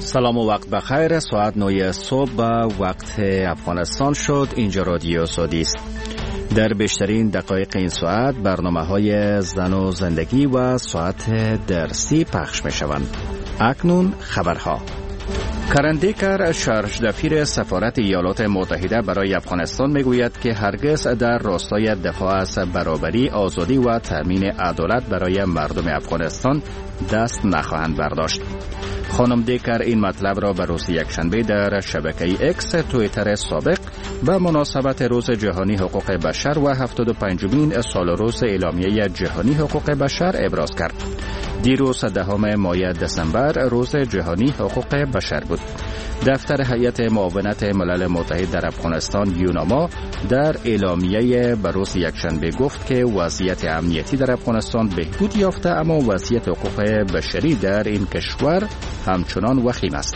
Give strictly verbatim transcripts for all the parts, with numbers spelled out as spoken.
سلام و وقت بخیر. ساعت نه صبح به وقت افغانستان شد. اینجا رادیو سعودی است. در بیشترین دقایق این ساعت برنامه های زن و زندگی و ساعت درسی پخش می شوند. اکنون خبرها. کرندیکر شارژ دفیر سفارت ایالات متحده برای افغانستان میگوید که هرگز در راستای دفاع از برابری، آزادی و تامین عدالت برای مردم افغانستان دست نخواهند برداشت. خانم دیکر این مطلب را به روز یکشنبه در شبکه اکس توییتر سابق به مناسبت روز جهانی حقوق بشر و هفتاد و پنجمین سال روز اعلامیه جهانی حقوق بشر ابراز کرد. دیروز دهم ماه دسامبر روز جهانی حقوق بشر بود. دفتر هیئت معاونت ملل متحد در افغانستان یوناما در اعلامیه به روز یکشنبه گفت که وضعیت امنیتی در افغانستان بهبود یافته، اما وضعیت حقوق بشری در این کشور همچنان وخیم است.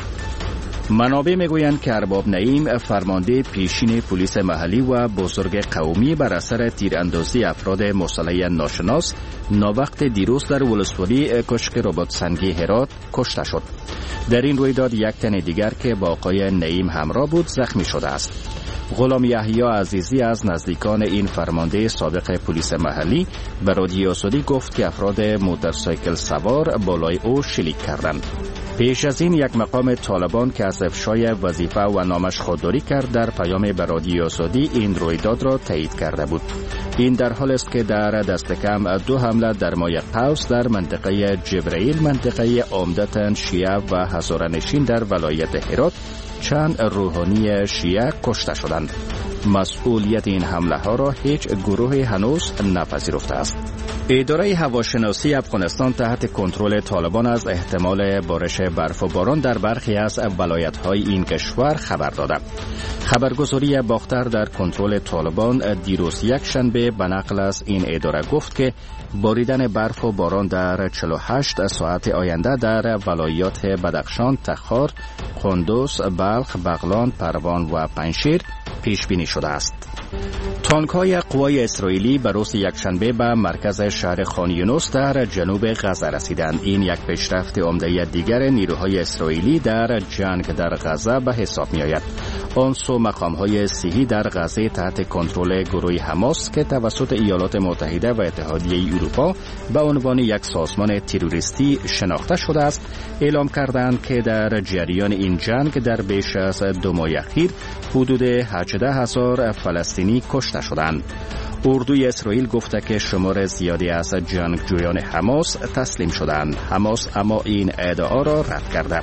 منابع میگویند که ارباب نعیم، فرمانده پیشین پلیس محلی و بزرگ قومی، بر اثر تیراندازی افراد مسلح ناشناس ناوقت دیروز در ولسوالی کشک رباط سنگی هرات کشته شد. در این رویداد یک تن دیگر که با آقای نعیم همراه بود زخمی شده است. غلام یحیی عزیزی از نزدیکان این فرمانده سابق پلیس محلی به رادیو سعودی گفت که افراد موتورسایکل سوار بالای او شلیک کردند. پیش از این یک مقام طالبان که از افشای وظیفه و نامش خودداری کرد در پیام به رادیو سعودی این رویداد را تایید کرده بود. این در حال است که در دست کم دو حمله در ماه قوس در منطقه جبرائیل، منطقه عمدتاً شیعه و هزاره‌نشین در ولایت هرات، چند روحانی شیعه کشته شدند. مسئولیت این حمله ها را هیچ گروه هنوز نپذیرفته است. اداره هواشناسی افغانستان تحت کنترل طالبان از احتمال بارش برف و باران در برخی از ولایت‌های این کشور خبر داده. خبرگزاری باختر در کنترل طالبان دیروز یک شنبه به نقل از این اداره گفت که باریدن برف و باران در چهل و هشت ساعت آینده در ولایات بدخشان، تخار، قندوز، بلخ، بغلان، پروان و پنجشیر پیش بینی شده است. تانک‌های قوای اسرائیلی به روز یکشنبه به مرکز شهر خان یونس در جنوب غزه رسیدند. این یک پیشرفت عمده دیگر نیروهای اسرائیلی در جنگ در غزه به حساب می‌آید. آن سو مقام‌های صحی در غزه تحت کنترل گروه حماس که توسط ایالات متحده و اتحادیه اروپا به عنوان یک سازمان تروریستی شناخته شده است، اعلام کردند که در جریان این جنگ در بیش از دو ماه اخیر حدود هجده هزار فلسطینی کشته شدند. اردوی اسرائیل گفته که شمار زیادی از جنگجویان حماس تسلیم شدند. حماس اما این ادعا را رد کرده.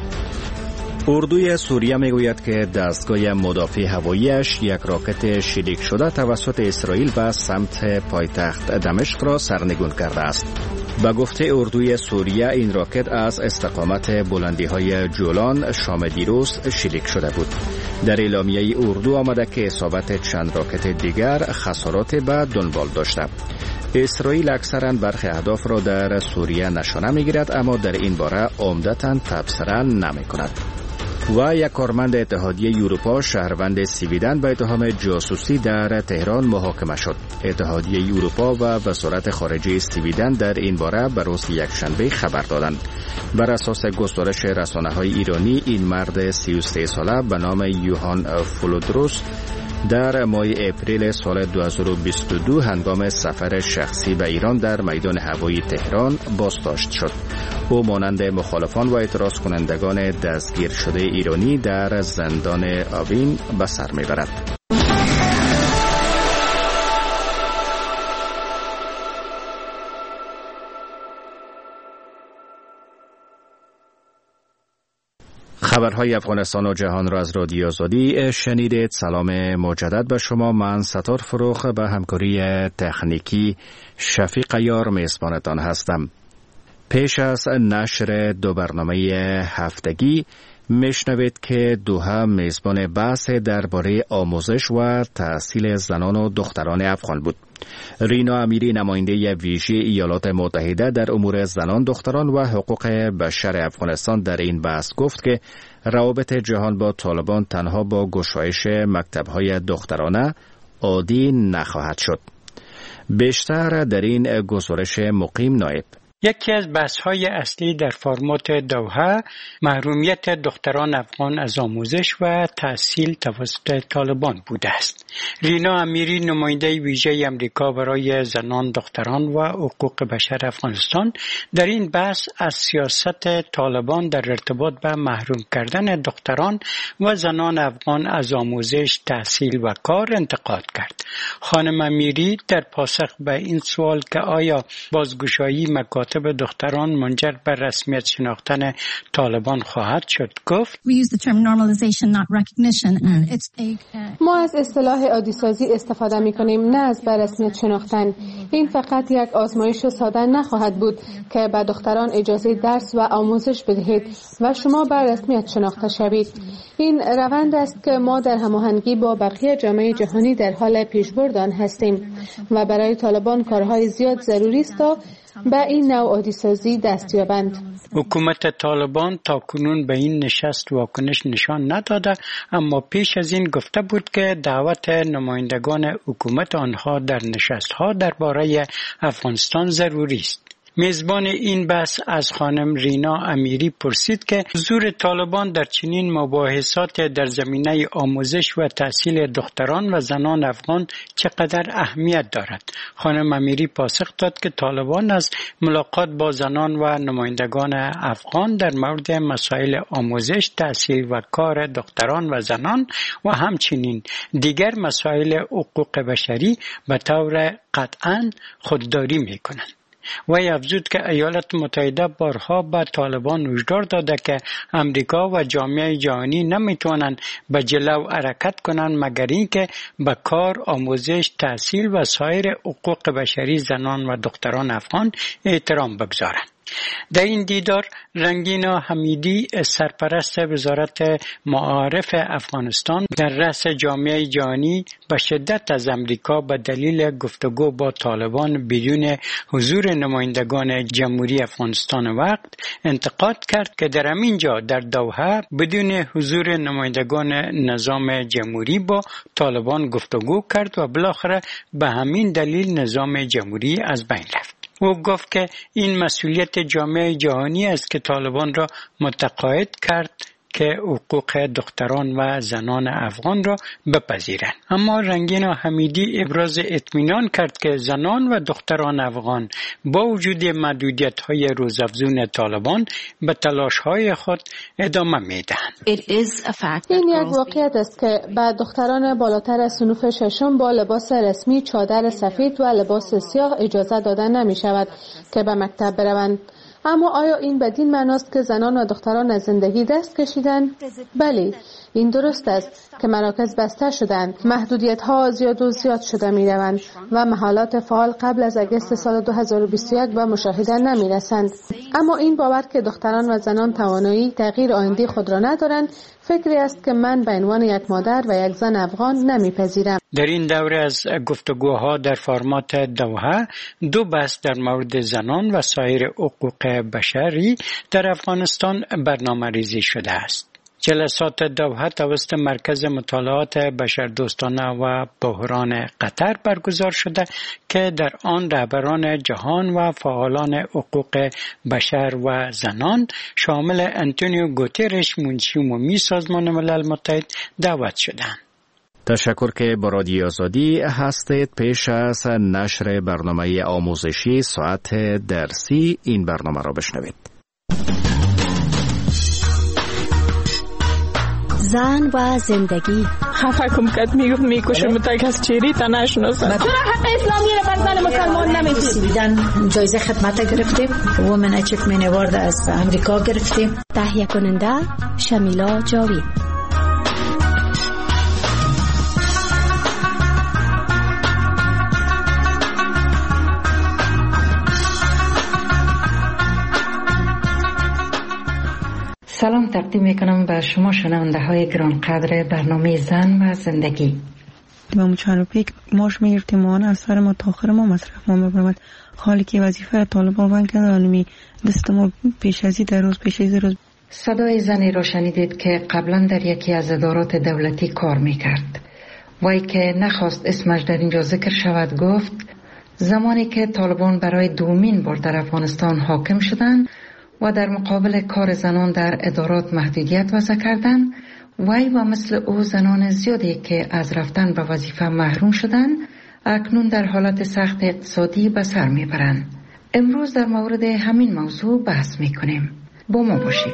اردوی سوریه میگوید که دستگاه مدافع هواییش یک راکت شلیک شده توسط اسرائیل به سمت پایتخت دمشق را سرنگون کرده است. به گفته اردوی سوریه این راکت از استقامت بلندی‌های جولان شام دیروز شلیک شده بود. در اعلامیه اردو آمده که اصابت چند راکت دیگر خسارات به دنبال داشته. اسرائیل اکثرا برخی اهداف را در سوریه نشانه میگیرد، اما در این باره عمدتاً تبصره نمی کند. و یک کارمند اتحادیه اروپا شهروند سویدن به اتهام جاسوسی در تهران محاکمه شد. اتحادیه اروپا و وزارت خارجه سویدن در این باره به روز یکشنبه خبر دادند. بر اساس گزارش رسانه‌های ایرانی، این مرد سی و سه ساله به نام یوهان فولودروس در ماه اپریل سال دو هزار و بیست و دو هنگام سفر شخصی به ایران در میدان هوایی تهران بازداشت شد. او مانند مخالفان و اعتراض کنندگان دستگیر شده ایرانی در زندان آوین به سر میبرد. خبرهای افغانستان و جهان را از رادیو سعودی شنیدید. سلام مجدد به شما. من ستار فروخ به همکاری تکنیکی شفیق یار میزبانتان هستم. پیش از نشر دو برنامه هفتگی میشنوید که دوحه میزبان بحث درباره آموزش و تحصیل زنان و دختران افغان بود. رینا امیری، نماینده ویژه ایالات متحده در امور زنان، دختران و حقوق بشر افغانستان، در این بحث گفت که روابط جهان با طالبان تنها با گشایش مکتب‌های دخترانه عادی نخواهد شد. بیشتر در این گزارش مقیم نایب. یکی از بحث‌های اصلی در فرمات دوحه محرومیت دختران افغان از آموزش و تحصیل توسط طالبان بوده است. رینا امیری نماینده ویژه آمریکا برای زنان، دختران و حقوق بشر افغانستان در این بحث از سیاست طالبان در ارتباط به محروم کردن دختران و زنان افغان از آموزش، تحصیل و کار انتقاد کرد. خانم امیری در پاسخ به این سوال که آیا بازگشایی مکاتب به دختران منجر به رسمیت شناختن طالبان خواهد شد گفت ما از اصطلاح عادی‌سازی استفاده می‌کنیم، نه از به رسمیت شناختن. این فقط یک آزمایش ساده نخواهد بود که به دختران اجازه درس و آموزش بدهید و شما به رسمیت شناخته شوید. این روند است که ما در هماهنگی با بقیه جامعه جهانی در حال پیشبرد آن هستیم و برای طالبان کارهای زیاد ضروری است تا به این نوع عادی‌سازی دست یابند. حکومت طالبان تاکنون به این نشست واکنش نشان نداده، اما پیش از این گفته بود که دعوت نمایندگان حکومت آنها در نشست‌ها درباره افغانستان ضروری است. میزبان این بحث از خانم رینا امیری پرسید که حضور طالبان در چنین مباحثات در زمینه آموزش و تحصیل دختران و زنان افغان چقدر اهمیت دارد. خانم امیری پاسخ داد که طالبان از ملاقات با زنان و نمایندگان افغان در مورد مسائل آموزش، تحصیل و کار دختران و زنان و همچنین دیگر مسائل حقوق بشری به طور قطعاً خودداری می‌کنند. وی افزود که ایالات متحده بارها به طالبان هشدار داده که امریکا و جامعه جهانی نمیتوانند به جلو حرکت کنند مگر اینکه به کار، آموزش، تحصیل و سایر حقوق بشری زنان و دختران افغان احترام بگذارند. در این دیدار رنگینا حمیدی سرپرست وزارت معارف افغانستان در رأس جامعه جهانی به شدت از امریکا به دلیل گفتگو با طالبان بدون حضور نمایندگان جمهوری افغانستان وقت انتقاد کرد که در همین جا در دوحه بدون حضور نمایندگان نظام جمهوری با طالبان گفتگو کرد و بالاخره به همین دلیل نظام جمهوری از بین رفت. او گفت که این مسئولیت جامعه جهانی است که طالبان را متقاعد کرد که حقوق دختران و زنان افغان را بپذیرند. اما رنگینا حمیدی ابراز اطمینان کرد که زنان و دختران افغان با وجود محدودیت‌های روزافزون طالبان به تلاش‌های خود ادامه می‌دهند. این یک واقعیت است که به دختران بالاتر از صنوف ششم با لباس رسمی، چادر سفید و لباس سیاه اجازه داده نمی‌شود که به مکتب بروند. اما آیا این بدین معناست که زنان و دختران از زندگی دست کشیدن؟ بله، این درست است که مراکز بسته شدند، محدودیت ها زیاد و زیاد شده می روند و محالات فعال قبل از اگست سال دو هزار و بیست و یک به مشاهده نمی رسند. اما این باور که دختران و زنان توانایی تغییر آینده خود را ندارند فکری است که من به عنوان یک مادر و یک زن افغان نمیپذیرم. در این دوره از گفتگوها در فرمات دوحه دو بحث در مورد زنان و سایر حقوق بشری در افغانستان برنامه‌ریزی شده است. جلسات دوحه توسط مرکز مطالعات بشردوستانه و بحران قطر برگزار شده که در آن رهبران جهان و فعالان حقوق بشر و زنان شامل انتونیو گوترش منشی عمومی سازمان ملل متحد دعوت شدند. تشکر که با رادیو آزادی هستید. پیش از نشر برنامه آموزشی ساعت درسی این برنامه را بشنوید. زن و زندگی. خفه کم کت میگفت میکشه متک از چیری تا نشناسد. چرا حق اسلامی رو بر زن مسلمان نمیدید؟ جایزه خدمت گرفتیم. وومن اچیومنت اوارد از امریکا گرفتیم. تهیه کننده شمیلا جاوید. سلام تقدیم میکنم به شما شنونده های گرانقدر برنامه زن و زندگی. ما چند پیک ماش میگرفتیم و از سر ما تاخر ما مصرف ما میبرمد. حالی که وظیفه طالبان بند کرده علمی دست ما پیش ازی در روز پیش ازی روز. صدای زنی را شنیدید که قبلا در یکی از ادارات دولتی کار میکرد. وی که نخواست اسمش در اینجا ذکر شود گفت زمانی که طالبان برای دومین بار در افغانستان حاکم شدند و در مقابل کار زنان در ادارات محدودیت وضع کردند، وی و مثل او زنان زیادی که از رفتن به وظیفه محروم شدند اکنون در حالت سخت اقتصادی به سر میبرند. امروز در مورد همین موضوع بحث میکنیم. با ما باشید.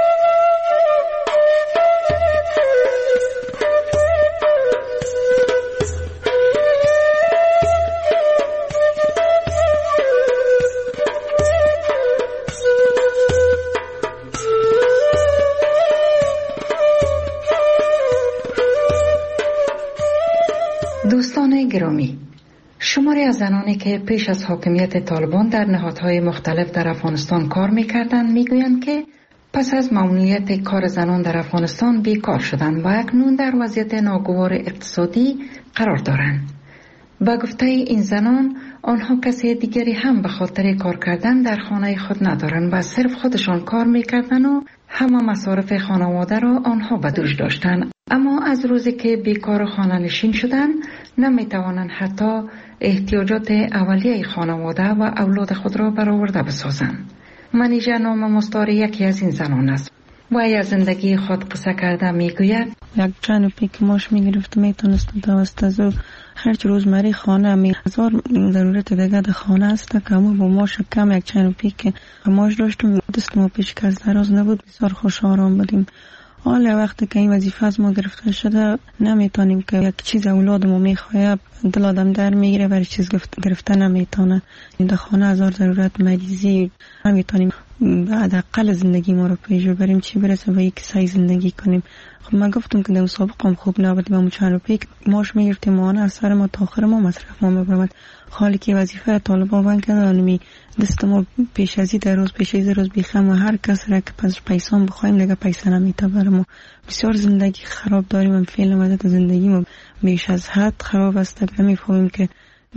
دوستان گرامی، شماری از زنانی که پیش از حاکمیت طالبان در نهادهای مختلف در افغانستان کار می‌کردند می‌گویند که پس از ممنوعیت کار زنان در افغانستان بیکار شدند و اکنون در وضعیت ناگوار اقتصادی قرار دارند. با گفته این زنان، آنها کسی دیگری هم به خاطر کار کردن در خانه خود ندارند و صرف خودشان کار می‌کردند و همه مصارف خانواده را آنها به دوش داشتند. اما از روزی که بیکار خانه نشین شدند نمی‌توانند حتی احتیاجات اولیه خانواده و اولاد خود را برآورده بسازند. منیژه نام مستعار یکی از این زنان است. وی از زندگی خود قصه کرده میگوید: یک چند روپی که ماش میگرفت میتونست دوست از او هرچ روزمری خانه می هزار ضرورت دیگه در خانه است که همون با ماش کم یک چند روپی که ماش داشتم دست ما پیش که از دراز نبود بسیار خوش آرام بودیم. حالا وقتی که این وظیفه از ما گرفته شده نمیتونیم که یک چیز اولادمو میخواه دل آدم در میگیره برای چیز گرفته نمیتونه. این در خانه هزار ضرورت مریضی نمیتونیم بعد اقل زندگی ما رو پیش بریم چی برسه به یک سعی زندگی کنیم. خب من گفتم که در مسابقه هم خوب نبودیم اما چند روپی ماش میگرفتیم ماهانه از سر ما تا آخر ما مصرف ما میبرمد. حالی که وظیفه طالبان بند که دانمی دست ما پیش ازی در روز پیش ازی روز بیخم و هر کس را که پس پیسان بخوایم دیگه پیسه نمیته بر ما. بسیار زندگی خراب داریم. من فعلا وضعیت زندگی ما بیش از حد خراب است. نمیفهمیم که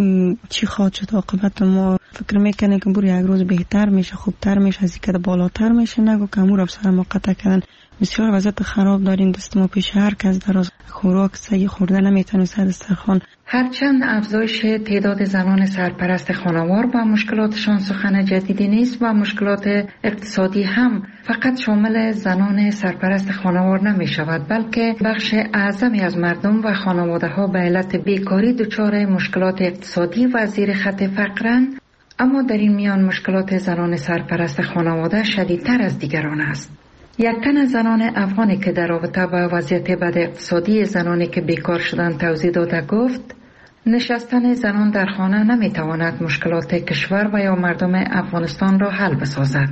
چی خواهد شد عاقبت. ما فکر میکنه که بور یک روز بهتر میشه خوبتر میشه از اینکه بالاتر میشه نگو که امور افسر ما قطع کردن. بسیار وضعیت خراب داریم. دست ما پیش هر کس در از خوراک سعی خورده نمیتونه سر دسترخوان. هرچند افزایش تعداد زنان سرپرست خانوار با مشکلاتشان سخن جدیدی نیست و مشکلات اقتصادی هم فقط شامل زنان سرپرست خانوار نمی شود بلکه بخش اعظمی از مردم و خانواده ها به علت بیکاری دچار مشکلات اقتصادی و زیر خط فقرند. اما در این میان مشکلات زنان سرپرست خانواده شدیدتر از دیگران است. یک تن از زنان افغانی که در رابطه با وضعیت بد اقتصادی زنانی که بیکار شدند توضیح داده گفت: نشستن زنان در خانه نمیتواند مشکلات کشور و یا مردم افغانستان را حل بسازد.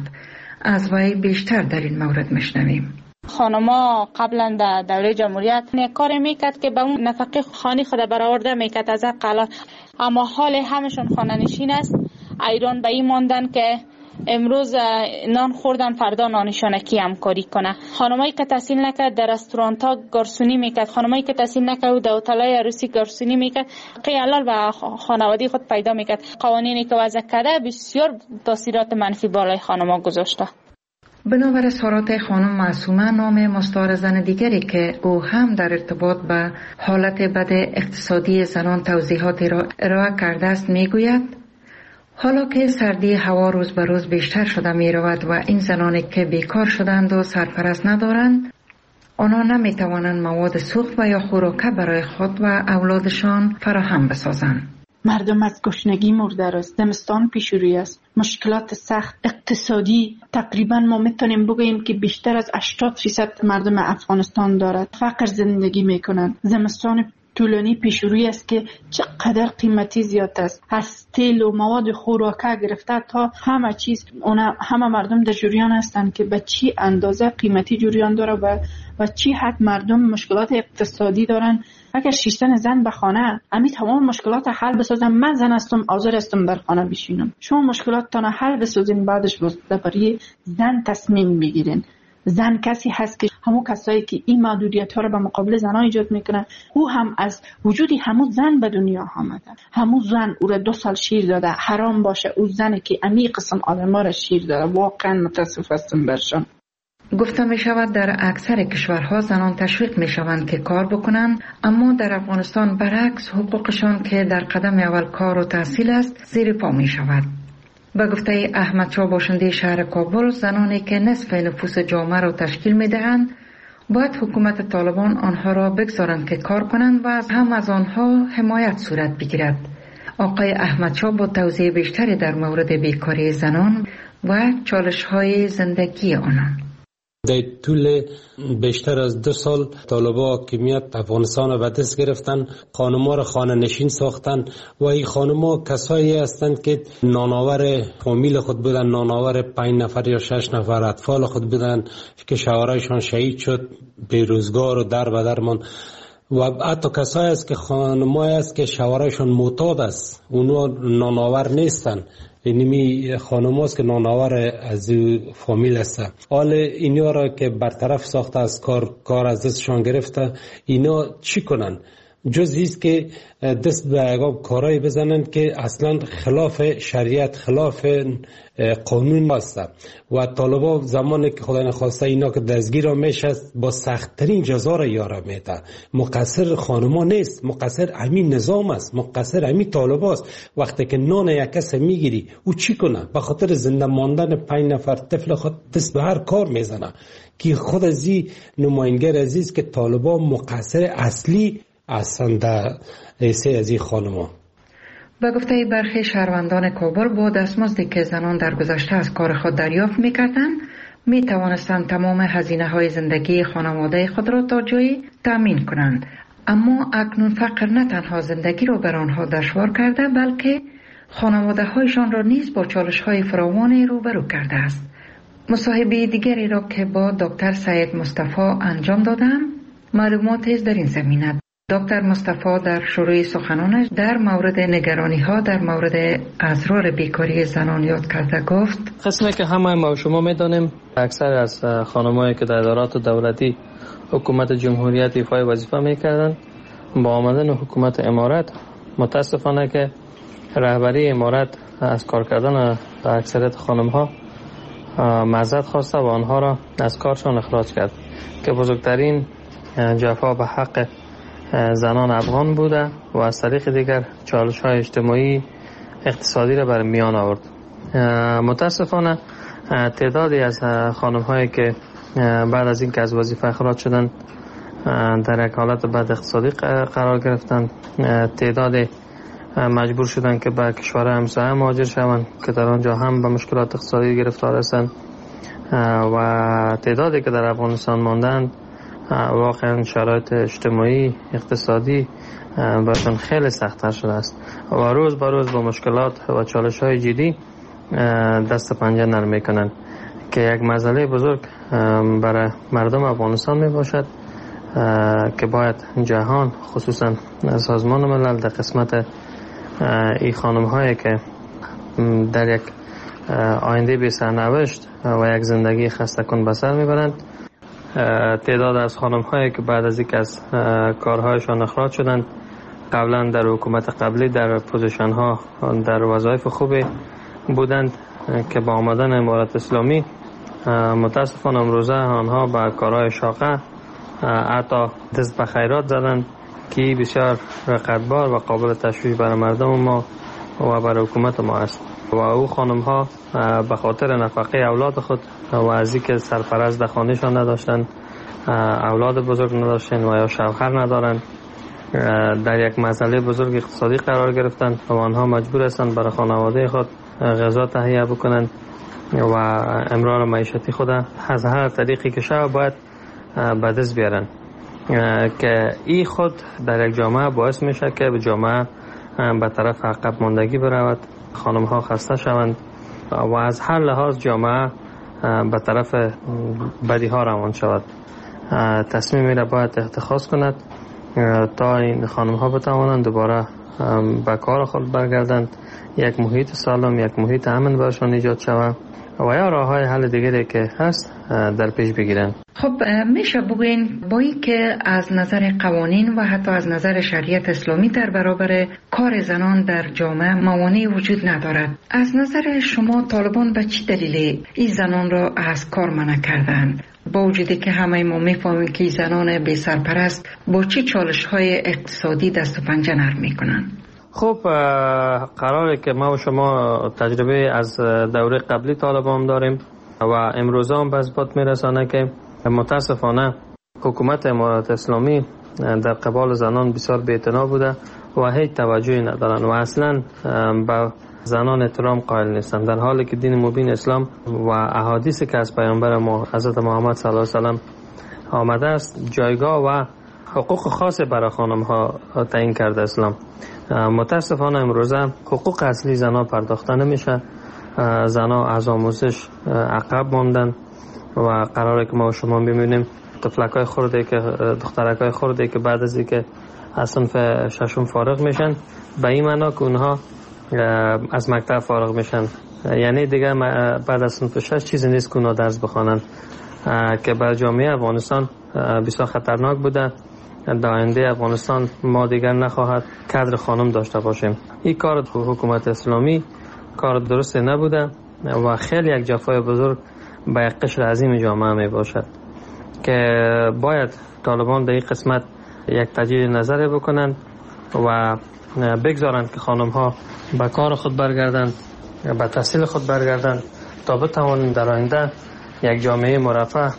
از وی بیشتر در این مورد میشنویم. خانما قبلا در دوره جمهوریت یک کار میکرد که به اون نفقه خانه خود برآورده میکرد از اقلا، اما حال همشون خانه نشین است. ایران به این ماندن که امروز نان خوردن فردا نانشانکی همکاری کنه. خانمایی که تحصیل نکرد در رستوران ها گارسونی میکرد، خانمایی که تحصیل نکرد در هتل‌های عروسی گارسونی میکرد، قیالال و خانوادگی خود پیدا میکرد. قوانینی که وضع کرده بسیار تاثیرات منفی بالای خانم‌ها گذاشته. بنابر اظهارات خانم معصومه، نام مستعار زن دیگری که او هم در ارتباط به حالت بد اقتصادی زنان توضیحاتی را ارائه کرده است، میگوید: حالا که سردی هوا روز به روز بیشتر شده می رود و این زنانی که بیکار شدند و سرپرست ندارند، آنها نمی توانند مواد سوخت و یا خوراک برای خود و اولادشان فراهم بسازند. مردم از گشنگی مرده است. زمستان پیش روی است. مشکلات سخت اقتصادی تقریبا ما میتونیم بگوییم که بیشتر از هشتاد درصد مردم افغانستان دارد. فقر زندگی میکنند. زمستان طولانی پیش روی است که چقدر قیمتی زیاد است. از تیل و مواد خوراکه گرفته تا همه چیز، اونا همه مردم در جریان هستند که به چی اندازه قیمتی جریان داره و و چی حد مردم مشکلات اقتصادی دارن. اگر شیشتن زن به خانه امی تمام مشکلات حل بسازم، من زن هستم حاضر هستم در خانه بشینم. شما مشکلاتتان حل بسازین، بعدش برای زن تصمیم بگیرین. زن کسی هست که همون کسایی که این محدودیت ها رو به مقابل زنها ایجاد میکنه، او هم از وجودی همون زن به دنیا آمده. همون زن او را دو سال شیر داده. حرام باشه او زنی که امی قسم آدم ها را شیر داده. واقعا متاسف هستم برشان. گفته می شود در اکثر کشورها زنان تشویق می شوند که کار بکنند، اما در افغانستان برعکس حقوقشان که در قدم اول کار و تحصیل است زیر پا می شود. به گفته احمد شاه باشنده شهر کابل، زنانی که نصف نفوس جامعه را تشکیل می دهند باید حکومت طالبان آنها را بگذارند که کار کنند و هم از آنها حمایت صورت بگیرد. آقای احمد شاه با توضیح بیشتری در مورد بیکاری زنان و چالش‌های زندگی آنان. در طول بیشتر از دو سال طالبان حاکمیت افغانستان را به دست گرفتن، خانم‌ها را خانه نشین ساختن و این خانم‌ها کسایی هستند که نانآور فامیل خود بودن، نانآور پنج نفر یا شش نفر اطفال خود بودن که شوهرایشان شهید شد، بیروزگار و در و درمان. و حتی کسایی است که خانم‌هایی است که شوهرایشان معتاد است، اونها نانآور نیستن. اینمی خانم هاست که نانآور از فامیل هستن. حال اینا را که برطرف ساخته از کار کار از دستشان گرفته، اینا چی کنن؟ جز ایست که دست به عقاب کارایی بزنن که اصلا خلاف شریعت، خلاف قانون هست. و طالبان زمانی که خدا نخواسته اینا که دستگیر میشه با سخت‌ترین جزا را یاره میده. مقصر خانما نیست، مقصر همین نظام است، مقصر همین طالبان است. وقتی که نان یک کس میگیری او چی کنه؟ به خاطر زنده ماندن پنج نفر طفل خود دست به هر کار میزنه که خود ازی نماینگر عزیز که طالبان مقصر اصلی هستند در حیث از این خانما. به گفته برخی شهروندان کابل، با دستمزدی که زنان در گذشته از کار خود دریافت می‌کردند می توانستند تمام هزینه های زندگی خانواده خود را تا جایی تأمین کنند، اما اکنون فقر نه تنها زندگی را بر آنها دشوار کرده بلکه خانواده هایشان را نیز با چالش های فراوانی روبرو کرده است. مصاحبه دیگری را که با دکتر سید مصطفی انجام دادم معلوماتی در این زمینه. دکتر مصطفی در شروع سخنانش در مورد نگرانی ها در مورد اضرار بیکاری زنان یاد کرده گفت: قسمی که همه ما و شما میدانیم اکثر از خانمایی که در ادارات دولتی حکومت جمهوریت ایفای وظیفه میکردن با آمدن حکومت امارت متاسفانه که رهبری امارت از کار کردن اکثریت خانم ها معذرت خواسته و آنها را از کارشان اخراج کرد که بزرگترین جفا به حق زنان افغان بوده و از طریق دیگر چالش های اجتماعی اقتصادی را بر میان آورد. متاسفانه تعدادی از خانم هایی که بعد از این که از وظیفه اخراج شدند در یک حالت بد اقتصادی قرار گرفتند، تعدادی مجبور شدند که به کشور همسایه مهاجر شوند که در آنجا هم به مشکلات اقتصادی گرفتار هستند و تعدادی که در افغانستان ماندند واقعا شرایط اجتماعی اقتصادی براشون خیلی سخت‌تر شده است و روز به روز با مشکلات و چالش‌های جدی دست پنجه نرم می‌کنند که یک مسئله بزرگ برای مردم افغانستان میباشد که باید جهان خصوصا سازمان ملل در قسمت این خانم‌هایی که در یک آینده بی سرنوشت و یک زندگی خسته کن به سر میبرند، تعداد از خانم هایی که بعد از اینکه از کارهایشان اخراج شدند قبلا در حکومت قبلی در پوزیشن ها در وظایف خوبی بودند که با آمدن امارت اسلامی متاسفانه امروزه آنها با کارهای شاقه حتی دست به خیرات زدند که بسیار رقتبار و قابل تشویش برای مردم ما و برای حکومت ما است و او خانم ها به خاطر نفقه اولاد خود و از اینکه سرپرست در خانهشان نداشتند، اولاد بزرگ نداشتند و یا شوهر ندارند، در یک مسئله بزرگ اقتصادی قرار گرفتند و آنها مجبور هستند برای خانواده خود غذا تهیه بکنند و امرار معیشتی خود از هر طریقی که شود باید به دست بیارند که این خود در یک جامعه باعث میشه که به جامعه به طرف عقب ماندگی برود، خانم ها خسته شوند و از هر لحاظ جامعه به طرف بدی ها روان شود. تصمیمی را باید اتخاذ کند تا این خانم ها بتوانند دوباره به کار خود برگردند، یک محیط سالم، یک محیط امن برشان ایجاد شود و یا راه های حل دیگری که هست در پیش بگیرند. خب میشه بگوین با این که از نظر قوانین و حتی از نظر شریعت اسلامی در برابر کار زنان در جامعه موانعی وجود ندارد، از نظر شما طالبان به چه دلیلی این زنان را از کار منع کردند با وجودی که همه ما میفهمیم که زنان بی سرپرست با چه چالش های اقتصادی دست و پنجه نرم میکنن؟ خب قراره که ما و شما تجربه از دوره قبلی طالبان داریم و امروز هم به اثبات میرسانه که متاسفانه حکومت امارات اسلامی در قبال زنان بسیار بی‌اعتنا بوده و هیچ توجهی ندارن و اصلا به زنان احترام قائل نیستن، در حالی که دین مبین اسلام و احادیثی که از پیامبر ما حضرت محمد صلی الله علیه و سلم آمده است جایگاه و حقوق خاص برای خانم ها تعیین کرده اسلام. متاسفانه امروزه حقوق اصلی زنان پرداخته نمیشه، زنان از آموزش عقب ماندن و قراره که ما و شما ببینیم طفلکای خرده که دخترکای خرده که بعد از اینکه از صنف ششم فارغ میشن به این معنا که اونها از مکتب فارغ میشن، یعنی دیگه بعد از صنف شش چیزی نیست که اونها درس بخوانن که بر جامعه افغانستان بسیار خطرناک بوده. در آینده افغانستان ما دیگر نخواهد کادر خانم داشته باشیم. این کار حکومت اسلامی کار درست نبوده و خیلی یک جفای بزرگ به یک قشر عظیم جامعه می باشد که باید طالبان در این قسمت یک تجدید نظر بکنند و بگذارند که خانم ها به کار خود برگردند، به تحصیل خود برگردند تا بتوانند در آینده یک جامعه مرفه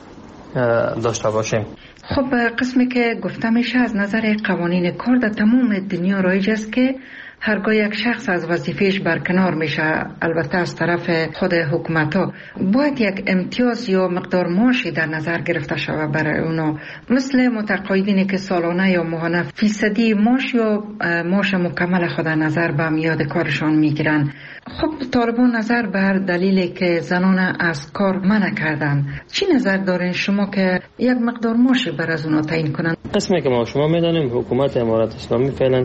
داشته باشیم. خب قسمی که گفته میشه از نظر قوانین کار در تمام دنیا رایج است که هرگاه یک شخص از وظیفهش برکنار میشه، البته از طرف خود حکومت ها، باید یک امتیاز یا مقدار معاشی در نظر گرفته شود برای اونا، مثل متقاعدینی که سالانه یا ماهانه فیصدی معاش یا معاش مکمل خود در نظر به میاد کارشان میگیرن. خب طالبان نظر بر دلیلی که زنان از کار منع کردن، چی نظر دارین شما که یک مقدار معاشی بر از اونا تعیین کنن؟ قسمی که ما شما میدانیم حکومت امارات اسلامی فعلا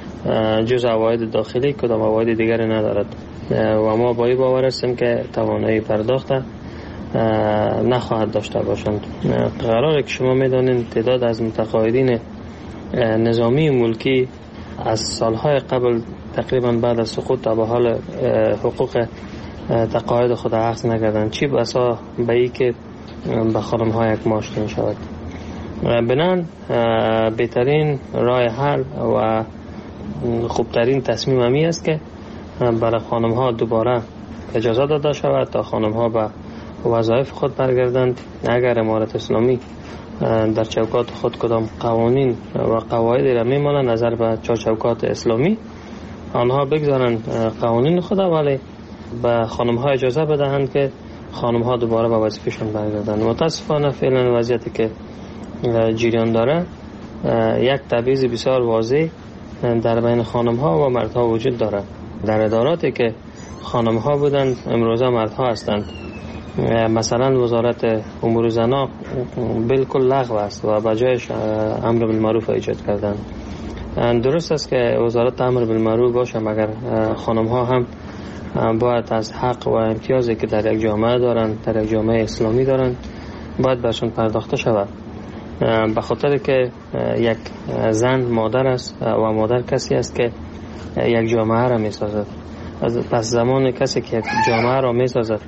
جز عواید داخلی کدام عواید دیگری ندارد و ما با این باور هستیم که توانایی پرداخت نخواهد داشته باشند. قراره که شما میدانید تعداد از متقاعدین نظامی ملکی از سالهای قبل تقریبا بعد از سقوط به حال حقوق تقاعد خود اخذ نکردند، چی بسا به ای که به خانم ها یک معاش می شود. بنان بهترین راه حل و خوبترین تصمیم همی است که برای خانم ها دوباره اجازه داده شود تا خانم ها به وظایف خود برگردند. اگر امارت اسلامی در چوکات خود کدام قوانین و قواعدی را میمانند نظر به چوکات اسلامی، آنها بگذارند قوانین خود، ولی به خانم ها اجازه بدهند که خانم ها دوباره به وظیفه‌شان برگردند. متاسفانه فعلا وضعیتی که جریان داره یک تبعیض بسیار واضح در بین خانم ها و مردها وجود دارد. در اداراتی که خانم ها بودند امروزه مردها هستند. مثلا وزارت امور زنان بالکل لغو است و به جایش امر بالمعروف ایجاد کردند. درست است که وزارت امر بالمعروف باشه، مگر خانم ها هم باید از حق و امتیازی که در یک جامعه دارند، در یک جامعه اسلامی دارند، باید برشون پرداخته شود. به خاطر که یک زن مادر است و مادر کسی است که یک جامعه را می سازد. پس زمان کسی که یک جامعه را می سازد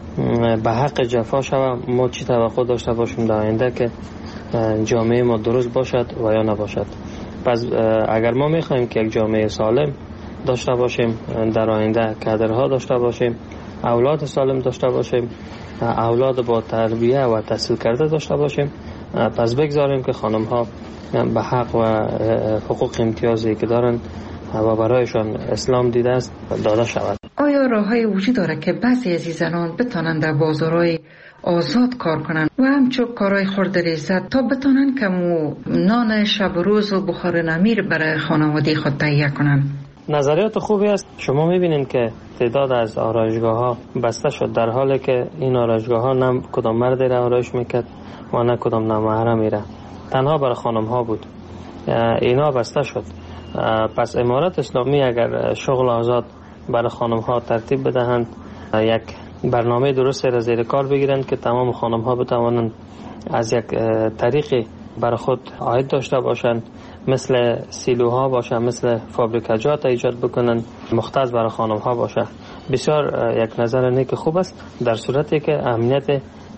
به حق جفا شود، ما چی توقع داشته باشیم در آینده که جامعه ما درست باشد و یا نباشد. پس اگر ما می خواهیم که یک جامعه سالم داشته باشیم، در آینده کادرها داشته باشیم، اولاد سالم داشته باشیم، اولاد با تربیه و تحصیل کرده داشته باشیم، پس بگذاریم که خانم ها به حق و حقوق امتیازی که دارند و برایشان اسلام دیده است داده شود. آیا راه‌های وجود داره که بعضی از این زنان بتونن در بازارهای آزاد کار کنن و همچون کارهای خورد ریزت تا بتونن کمو نان شب و روز و بخار نمیر برای خانواده خود تهیه کنن؟ نظریات خوبی است. شما میبینید که تعداد از آرایشگاه ها بسته شد، در حالی که این آرایشگاه ها نه کدام مردی را آرایش میکرد و نه کدام نامحرمی را، تنها برای خانم ها بود. اینا بسته شد. پس امارات اسلامی اگر شغل آزاد برای خانم ها ترتیب بدهند، یک برنامه درست را زیر کار بگیرند که تمام خانم ها بتوانند از یک طریقی برای خود عاید داشته باشند، مثل سیلوها باشه، مثل فابریکاجات ایجاد بکنند، مختص برای خانم ها باشه، بسیار یک نظر نیک خوب است، در صورتی که امنیت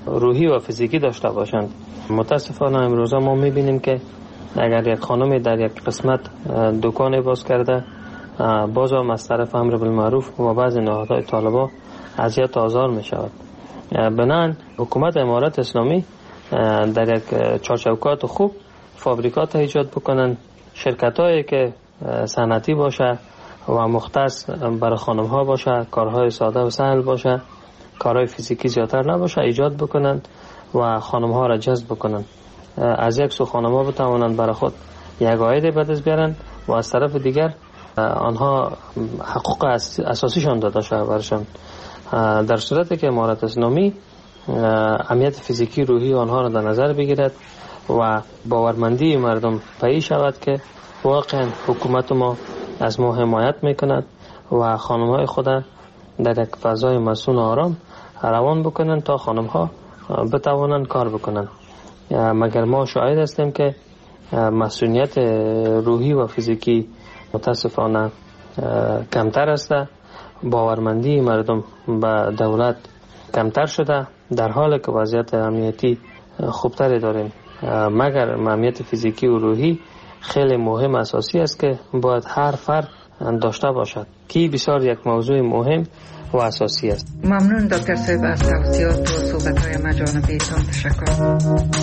روحی و فیزیکی داشته باشند. متاسفانه امروزه ما میبینیم که اگر یک خانم در یک قسمت دکان باز کرده، باز هم از طرف امر بالمعروف و بعضی نهادهای طالبان اذیت و آزار می شود. بنابراین حکومت امارت اسلامی در یک چارچوکات خوب فابریکات ایجاد بکنن، شرکت هایی که صنعتی باشه و مختص برای خانم ها باشه، کارهای ساده و سهل باشه، کارهای فیزیکی زیادتر نباشه، ایجاد بکنن و خانم ها را جذب بکنن. از یک سو خانم ها بتوانند برای خود یک عاید به دست بیارن و از طرف دیگر آنها حقوق اساسیشان داده شده برشان. در صورتی که امارت اسلامی امنیت فیزیکی روحی آنها را در نظر بگیرد و باورمندی مردم پدید شود که واقعا حکومت ما از ما حمایت میکند و خانم های خود در یک فضای مسئول آرام روان بکنن تا خانم ها بتوانند کار بکنن. مگر ما شاهد هستیم که مسئولیت روحی و فیزیکی متاسفانه کمتر است، باورمندی مردم به دولت کمتر شده، در حالی که وضعیت امنیتی خوبتری داریم. مگر امنیت فیزیکی و روحی خیلی مهم اساسی است که باید هر فرد داشته باشد، که بسیار یک موضوع مهم و اساسی است. ممنون دکتر صاحب از توضیحات و صحبت‌های مجانبیتان. تشکر.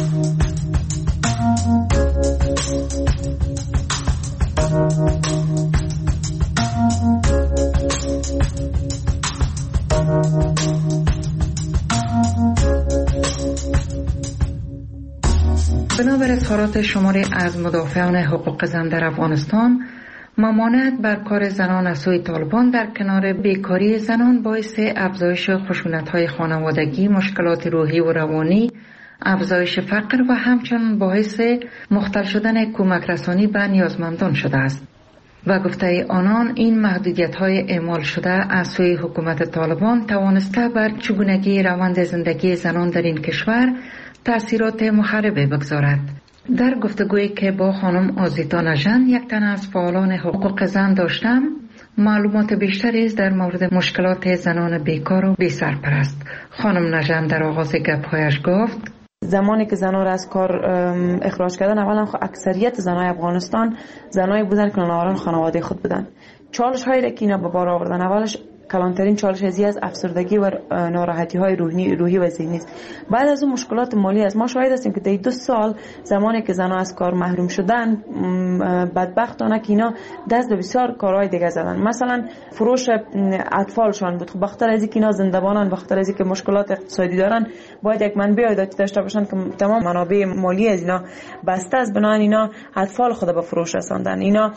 بنابر اظهارات شماری از مدافعان حقوق زن در افغانستان، ممانعت بر کار زنان از سوی طالبان در کنار بیکاری زنان باعث افزایش خشونت‌های خانوادگی، مشکلات روحی و روانی، افزایش فقر و همچنین باعث مختل شدن کمک رسانی به نیازمندان شده است. و گفته آنان این محدودیت‌های اعمال شده از سوی حکومت طالبان توانسته بر چگونگی روند زندگی زنان در این کشور تأثیرات مخربی بگذارد. در گفتگویی که با خانم آزیتا نژند، یک تن از فعالان حقوق زن داشتم، معلومات بیشتری است در مورد مشکلات زنان بیکار و بی سرپرست. خانم نژند در آغاز گپ‌هایش گفت: زمانی که زنها را از کار اخراج کردن، اولا اکثریت زنهای افغانستان زنایی بودن که نااران خانواده خود بودن. چالش هایی که اینا به بار آوردن، اولش کلانترین چالش ازی از افسردگی و ناراحتی های روحی روحی و ذهنی است. بعد از اون مشکلات مالی است. ما شاهد هستیم که در دو سال زمانی که زنها از کار محروم شدن، بدبختانه که اینا دست به بسیار کارهای دیگه زدن. مثلا فروش اطفالشان بود. خب بخاطر از اینکه اینا زنده‌بانن، بخاطر از اینکه مشکلات اقتصادی دارن، باید یک منبع عایداتی داشته باشن که تمام منابع مالی از اینا بسته است. بنابراین اینا اطفال خود به فروش رساندن، اینا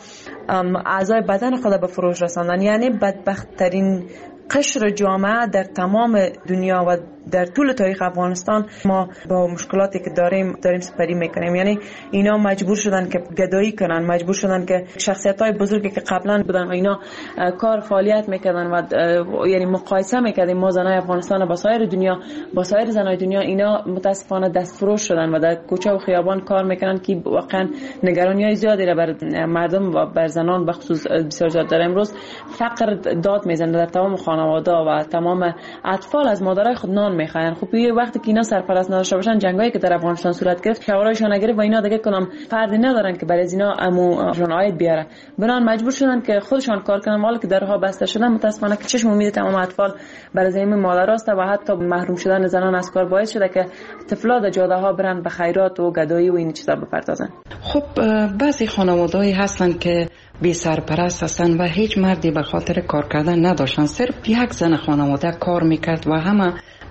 اعضای بدن خود به فروش رساندن. یعنی بدبخت‌ترین قشر جامعه در تمام دنیا و در طول تاریخ افغانستان ما با مشکلاتی که داریم داریم سپری میکنیم. یعنی اینا مجبور شدن که گدایی کنن، مجبور شدن که شخصیت‌های بزرگی که قبلا بودن و اینا کار فعالیت میکردن و یعنی مقایسه میکردیم ما زنای افغانستان با سایر دنیا، با سایر زنای دنیا، اینا متاسفانه دستفروش شدن و در کوچه و خیابان کار میکنن که واقعا نگرانی‌های زیادی را بر مردم و بر زنان به خصوص بسیار زیاد داره. امروز فقر داد میزنه در تمام خانواده و تمام اطفال از مادرای خود نان میخواین. خب یه وقتی که اینا سرپرست نداشته باشن، جنگایی که در افغانستان صورت گرفت، شورایشون نگرفت و اینا دیگه کنم فردی ندارن که برای اینا اموشون عاید بیاره، بنان مجبور شدن که خودشان کار کنن. مال که درها بسته شدن، متاسفانه که چشم امید تمام اطفال برای زمین مادراست و حتی محروم شدن زنان از کار باعث شده که طفلا در جاده ها برن به خیرات و گدایی و این چیزا بپردازن. خب بعضی خانواده‌ای هستن که بی سرپرست هستن و هیچ مردی به خاطر کار کردن نداشتن، صرف یک زن خانواده کار میکرد و همه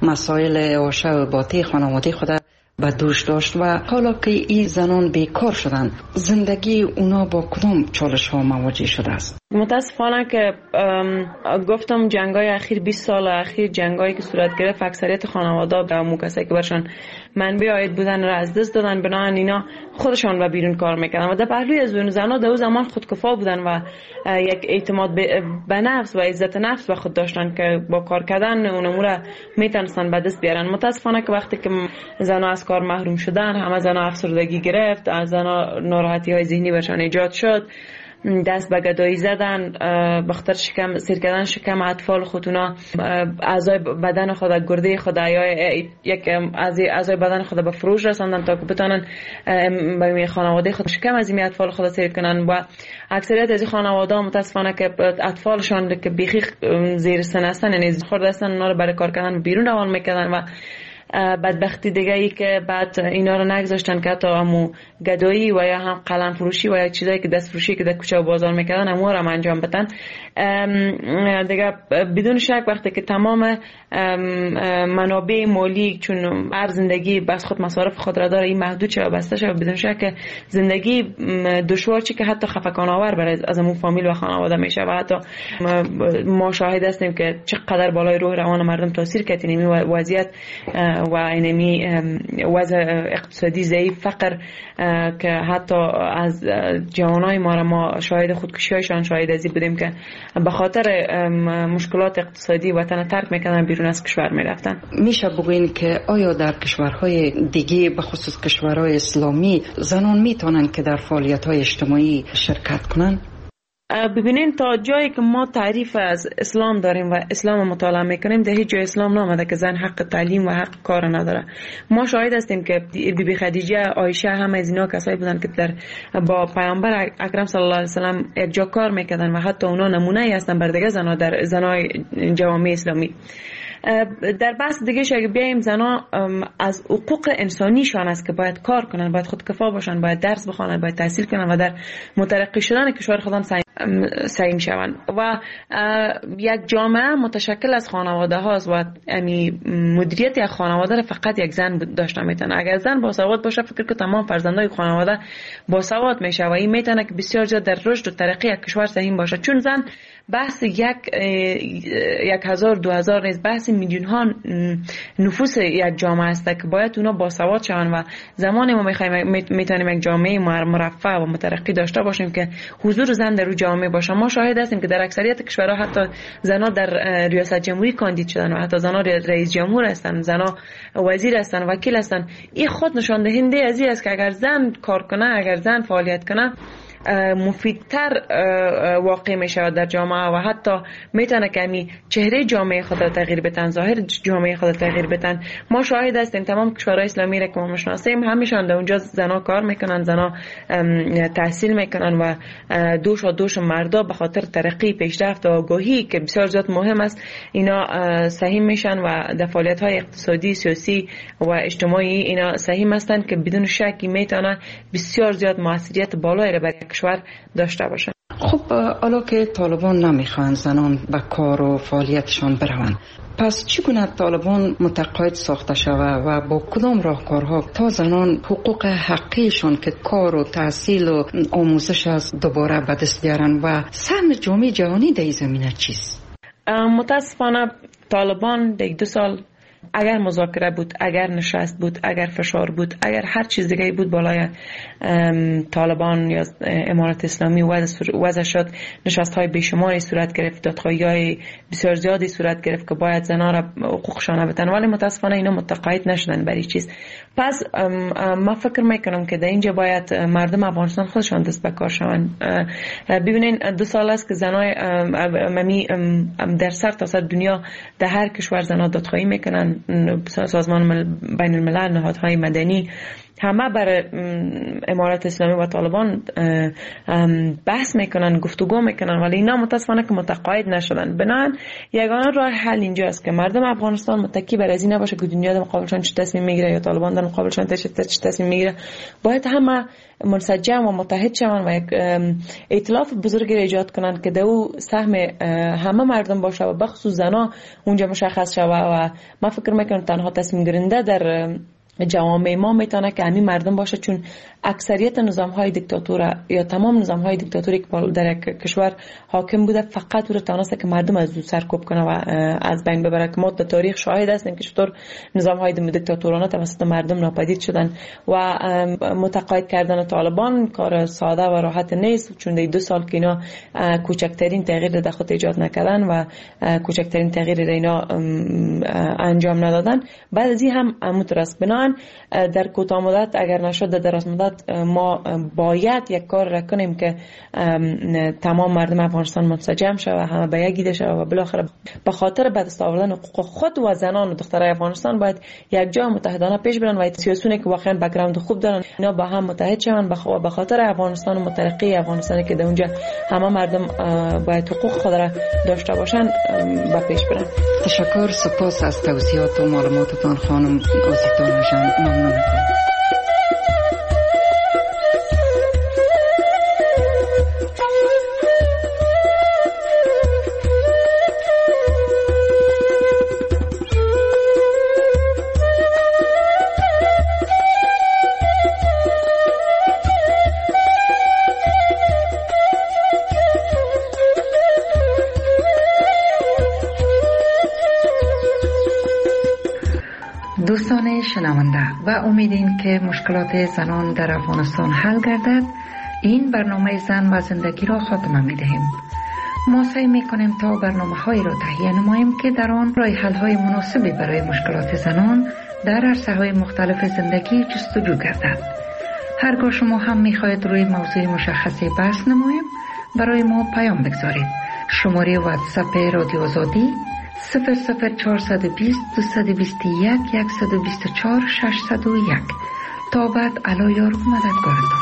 مسائل و شعباتی خانواده خود به دوش داشت. و حالا که این زنان بیکار شدن، زندگی اونا با کدام چالش ها مواجه شده است؟ متاسفانه که گفتم جنگای اخیر بیست سال اخیر جنگایی که صورت گرفت، اکثریت خانواده به همون کسایی که برشان منبع عاید بودن را از دست دادن. بنابراین اینا خودشان و بیرون کار میکردن و در پهلوی از اون زنها در اون زمان خودکفا بودن و یک اعتماد به نفس و عزت نفس به خود داشتن که با کار کردن اون امور میتونستن به دست بیارن. متاسفانه که وقتی که زنها از کار محروم شدن، همه زنها افسردگی گرفت، از زنها ناراحتی های ذهنی برشان ایجاد شد دست به گدایی زدن، بخاطر شکم سیر کردن شکم اطفال خودونا، اعضای بدن خود، گرده خود یا یک از اعضای بدن خود به فروش رساندن تا که بتونن برای خانواده خود شکم از این اطفال خود سیر کنن. و اکثریت از خانواده متاسفانه که اطفالشان که بیخی زیر سن هستن، یعنی خورده هستن، اونا رو برای کار کردن بیرون روان میکردن و بدبختی دیگه ای که بعد اینا رو نگذاشتن که تا همو گدایی و یا هم قلم فروشی و یا چیزایی که دست فروشی که در کوچه و بازار میکردن همو رو هم انجام بدن. دیگه بدون شک وقتی که تمام منابع مالی چون هر زندگی بس خود مصارف خود را داره این محدود شد و بسته شد، بدون شک زندگی دشوار چی که حتی خفقان آور برای از همون فامیل و خانواده میشه و حتی ما شاهد هستیم که چقدر بالای روح روان مردم تاثیر کرد این وضعیت و اینمی وضع اقتصادی ضعیف، فقر که حتی از جوانای ما را ما شاهد خودکشی هایشان شاهد ازی بودیم که به خاطر مشکلات اقتصادی وطن ترک میکنن، بیرون از کشور میرفتن. میشه بگوین که آیا در کشورهای دیگه به خصوص کشورهای اسلامی زنان میتونن که در فعالیت‌های اجتماعی شرکت کنن؟ ببینین تا جایی که ما تعریف از اسلام داریم و اسلام مطالعه میکنیم در هیچ جای اسلام نامده که زن حق تعلیم و حق کار نداره. ما شاهد هستیم که بی بی خدیجه، عایشه، همه از اینا کسایی بودن که در با پیامبر اکرم صلی الله علیه و سلم یک جا کار میکردن و حتی اونا نمونه ای هستن بر دیگه زنا در زنای جوامع اسلامی. در بحث دیگه اگه بیایم، زنا از حقوق انسانیشان است که باید کار کنن، باید خودکفا باشن، باید درس بخونن، باید تحصیل کنن و در مترقی شدن کشور خودم سعی شوند. و یک جامعه متشکل از خانواده هاست و امی مدیریت یک خانواده فقط یک زن داشته میتونه. اگر زن باسواد باشه، فکر که تمام فرزندای خانواده باسواد میشه و این میتونه که بسیار زیاد در رشد و ترقی یک کشور سهم باشه. چون زن بحث یک یک هزار دو هزار نیست، بحث میلیون ها نفوس یک جامعه است که باید اونا باسواد شون و زمانی ما میخوایم میتونیم یک جامعه مرفه و مترقی داشته باشیم که حضور زن در جامعه باشه. ما شاهد هستیم که در اکثریت کشورها حتی زنها در ریاست جمهوری کاندید شدن و حتی زنها رئیس جمهور هستن، زنها وزیر هستن، وکیل هستن. این خود نشان دهنده از این است که اگر زن کار کنه، اگر زن فعالیت کنه، مفیدتر واقع می شود در جامعه و حتی میتونه که می چهره جامعه خود را تغییر بدن، ظاهر جامعه خود را تغییر بدن. ما شاهد هستیم تمام کشورهای اسلامی را که ما میشناسیم همیشان در اونجا زنا کار میکنن، زنا تحصیل میکنن و دوش و دوش مردا به خاطر ترقی، پیشرفت و آگاهی که بسیار زیاد مهم است اینا سهم میشن و در فعالیت های اقتصادی، سیاسی و اجتماعی اینا سهم هستند که بدون شکی میتونه بسیار زیاد موثریت بالایی را برای کشور داشته باشه. خب حالا که طالبان نمیخوان زنان به کار و فعالیتشان بروند، پس چگونه طالبان متقاعد ساخته شود و با کدام راهکارها تا زنان حقوق حقیقشان که کار و تحصیل و آموزش است دوباره به دست بیارن و سهم جامعه جهانی در این زمینه چیست؟ متاسفانه طالبان در دو سال اگر مذاکره بود، اگر نشست بود، اگر فشار بود، اگر هر چیز دیگه بود بالای طالبان یا امارت اسلامی وضع شد، نشست های بیشماری صورت گرفت، دادخواهی های بسیار زیادی صورت گرفت که باید زنها را حقوقشان بدن، ولی متاسفانه اینا متقاعد نشدن برای چیز. پس ما فکر میکنم که در اینجا باید مردم افغانستان خودشان دست به کار شوند. ببینین دو سال است که زنای ممی در سر تا سر دنیا در هر کشور زنها دادخواهی میکنن، سازمان بین الملل، نهادهای مدنی همه بر امارت اسلامی و طالبان بحث میکنن، گفتگو میکنن، ولی اینا متاسفانه که متقاعد نشدن. بنابراین یگانه راه حل اینجا است که مردم افغانستان متکی بر از این نباشه که دنیا در مقابلشان چه تصمیم میگیره یا طالبان در مقابلشان چه تصمیم میگیره. باید همه منسجم و متحد شوند و یک ائتلاف بزرگی ایجاد کنند که دو سهم همه مردم باشه و بخصوص زنا اونجا مشخص شود و من فکر میکنم تنها تصمیم گیرنده در جوامع ما میتونه که همین مردم باشه، چون اکثریت نظام های دیکتاتور یا تمام نظام های دیکتاتوری که در کشور حاکم بوده فقط او را توانسته که مردم از دو سرکوب کنه و از بین ببره. که ما در تاریخ شاهد هستیم که چطور نظام های دیکتاتورانه توسط مردم ناپدید شدن و متقاعد کردن طالبان کار ساده و راحت نیست، چون در دو سال که اینا کوچکترین تغییر در خود ایجاد نکردن و کوچکترین تغییر اینا انجام ندادن، بعد از این هم مترس بنا واقعا در کوتاه مدت اگر نشد در دراز مدت ما باید یک کار را کنیم که تمام مردم افغانستان منسجم شود و همه به یک ایده شود و بالاخره به خاطر به دست آوردن حقوق خود و زنان و دخترای افغانستان باید یک جا متحدانه پیش برن و سیاسیونی که واقعا بک‌گراند خوب دارن اینا با هم متحد شون به خاطر افغانستان و مترقی افغانستانی که در اونجا همه مردم باید حقوق خود را داشته باشن با پیش برن. تشکر، سپاس از توضیحات و معلوماتتان خانم آزیتا جان. ممنون. دوستان شنونده و امیدیم که مشکلات زنان در افغانستان حل گردد، این برنامه زن و زندگی را خاتمه می دهیم. ما سعی می کنیم تا برنامه هایی را تهیه نماییم که در آن راه حل های مناسبی برای مشکلات زنان در عرصه های مختلف زندگی جستجو گردد. هرگاه شما هم می خواهید روی موضوع مشخصی بحث نماییم، برای ما پیام بگذارید. شماره واتساپ رادیو آزادی صفر صفر چهارصد و بیست دویست و بیست و یک صد و بیست و چهار ششصد و یک. تا بعد علا یار و مددگارتان.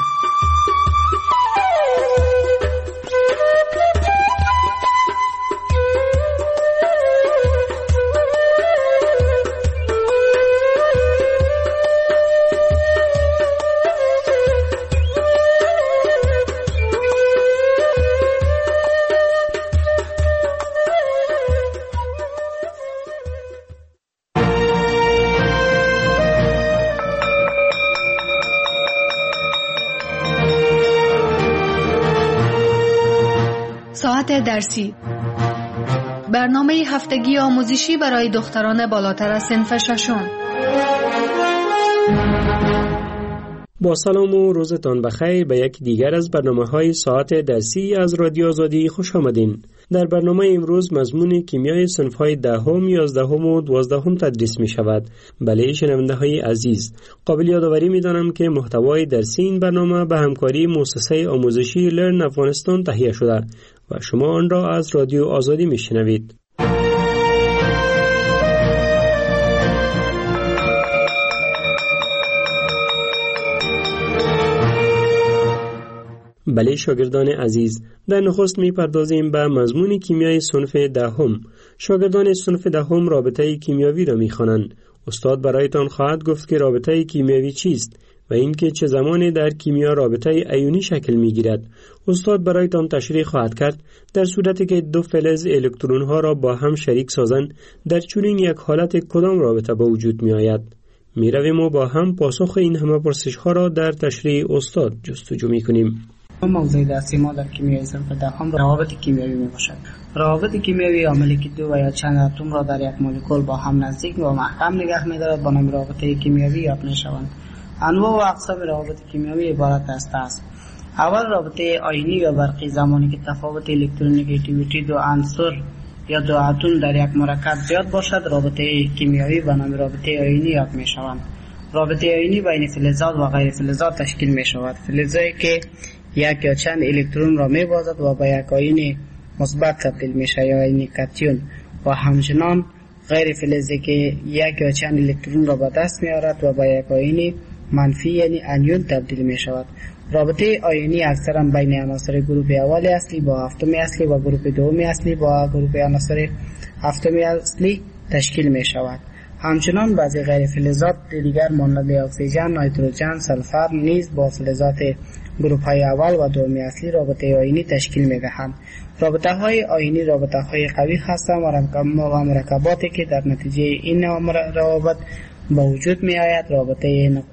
ساعت درسی، برنامه هفتگی آموزشی برای دختران بالاتر از صنف ششم. با سلام و روزتان بخیر به یک دیگر از برنامه‌های ساعت درسی از رادیو آزادی خوش آمدین. در برنامه امروز مضمون کیمیای صنف‌های دهم، یازدهم و دوازدهم تدریس می شود. بله شنونده‌های عزیز، قابل یادآوری می‌دانم که محتوای درسی این برنامه به همکاری مؤسسه آموزشی لرن افغانستان تهیه شده و شما آن را از رادیو آزادی میشنوید. بله شاگردان عزیز، در نخست میپردازیم به مضمون کیمیای صنف دهم. شاگردان صنف دهم رابطه کیمیاوی را میخوانند. استاد برایتان خواهد گفت که رابطه کیمیاوی چیست و اینکه چه زمانی در کیمیا رابطه ایونی شکل میگیرد. استاد برایتان تشریح خواهد کرد در صورتی که دو فلز الکترون ها را با هم شریک سازند در چنین یک حالت کدام رابطه به وجود می آید. می رویم و با هم پاسخ این همه پرسش ها را در تشریح استاد جستجو می کنیم. موضوع درسی ما در کیمیای صنف دهم روابط کیمیایی می باشد. روابط کیمیایی عاملی که دو و یا چند اتم را در یک مولکول با هم نزدیک و محکم نگه می دارد با نام رابطه کیمیایی یاد می شوند. انواع و اقسام روابط کیمیایی عبارت است است اول رابطه آیونی یا برقی، زمانی که تفاوت الکترونگیتیویتی دو عنصر یا دو اتم در یک مرکب زیاد باشد رابطه کیمیایی به نام رابطه آیونی یاد می شوند. رابطه آیونی بین فلزات و غیر فلزات تشکیل می شود. فلزی که یک یا چند الکترون را می بازد و به یک آیون مثبت تبدیل می شود یا آیون کاتیون، و همچنان غیر فلزی که یک یا چند الکترون را به دست می آورد و به یک آیون منفی یعنی انیون تبدیل می شود. رابطه آیونی اکثرا بین عناصر گروه اول اصلی با هفتم اصلی و گروه دوم اصلی با گروه عناصر هفتم اصلی تشکیل می شود. همچنان بعضی غیر فلزات دیگر مانند اکسیژن، نیتروژن، سلفر نیز با فلزات گروه های اول و دوم اصلی رابطه آیونی تشکیل می دهند. رابطه های آیونی رابطه های قوی هستند و مرکباتی که در نتیجه این روابط با وجود می آید رابطه نق...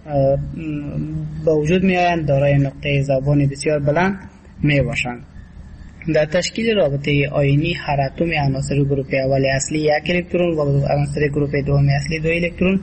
با وجود می آیند دارای نقطه ذوبان بسیار بلند می باشند. در تشکیل رابطه آیونی هر اتم عناصر گروه اول اصلی یک الکترون و عناصر گروه دوم اصلی دو الکترون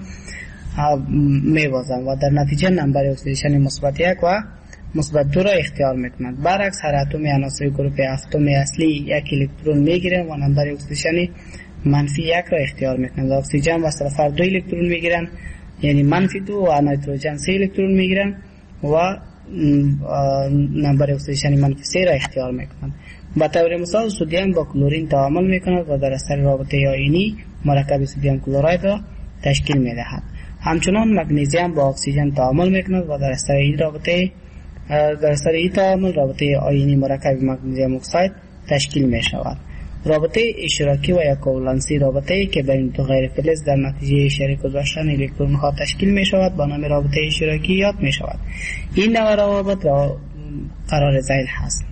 می بازند و در نتیجه نمبر اکسیدیشن مثبت یک و مثبت دو را اختیار می کنند. برعکس هر اتم عناصر گروه هفتم اصلی یک الکترون می گیرند و نمبر اکسیدیشن منفی یک را اختیار می کنند. اکسیژن و سلفر دو الکترون می گیرند یعنی منفی دو و نیتروژن سه الکترون میگیرن و نمبر اکسیژن منفی سه را اختیار میکنند. به طور مثال سدیم با کلورین تعامل میکند و در اثر رابطه آیونی مرکب سدیم کلراید را تشکیل میدهد. همچنان مگنیزیم با اکسیژن تعامل میکند و در اثر این رابطه در اثر این تعامل رابطه آیونی مرکب مگنیزیم اکساید تشکیل می شود. رابطه اشتراکی و یا کوولنسی رابطه‌ای که بین دو غیر فلز در نتیجه شریک گذاشتن الکترون ها تشکیل می شود با نام رابطه اشتراکی یاد می شود. این نوع روابط را قرار ذیل هست.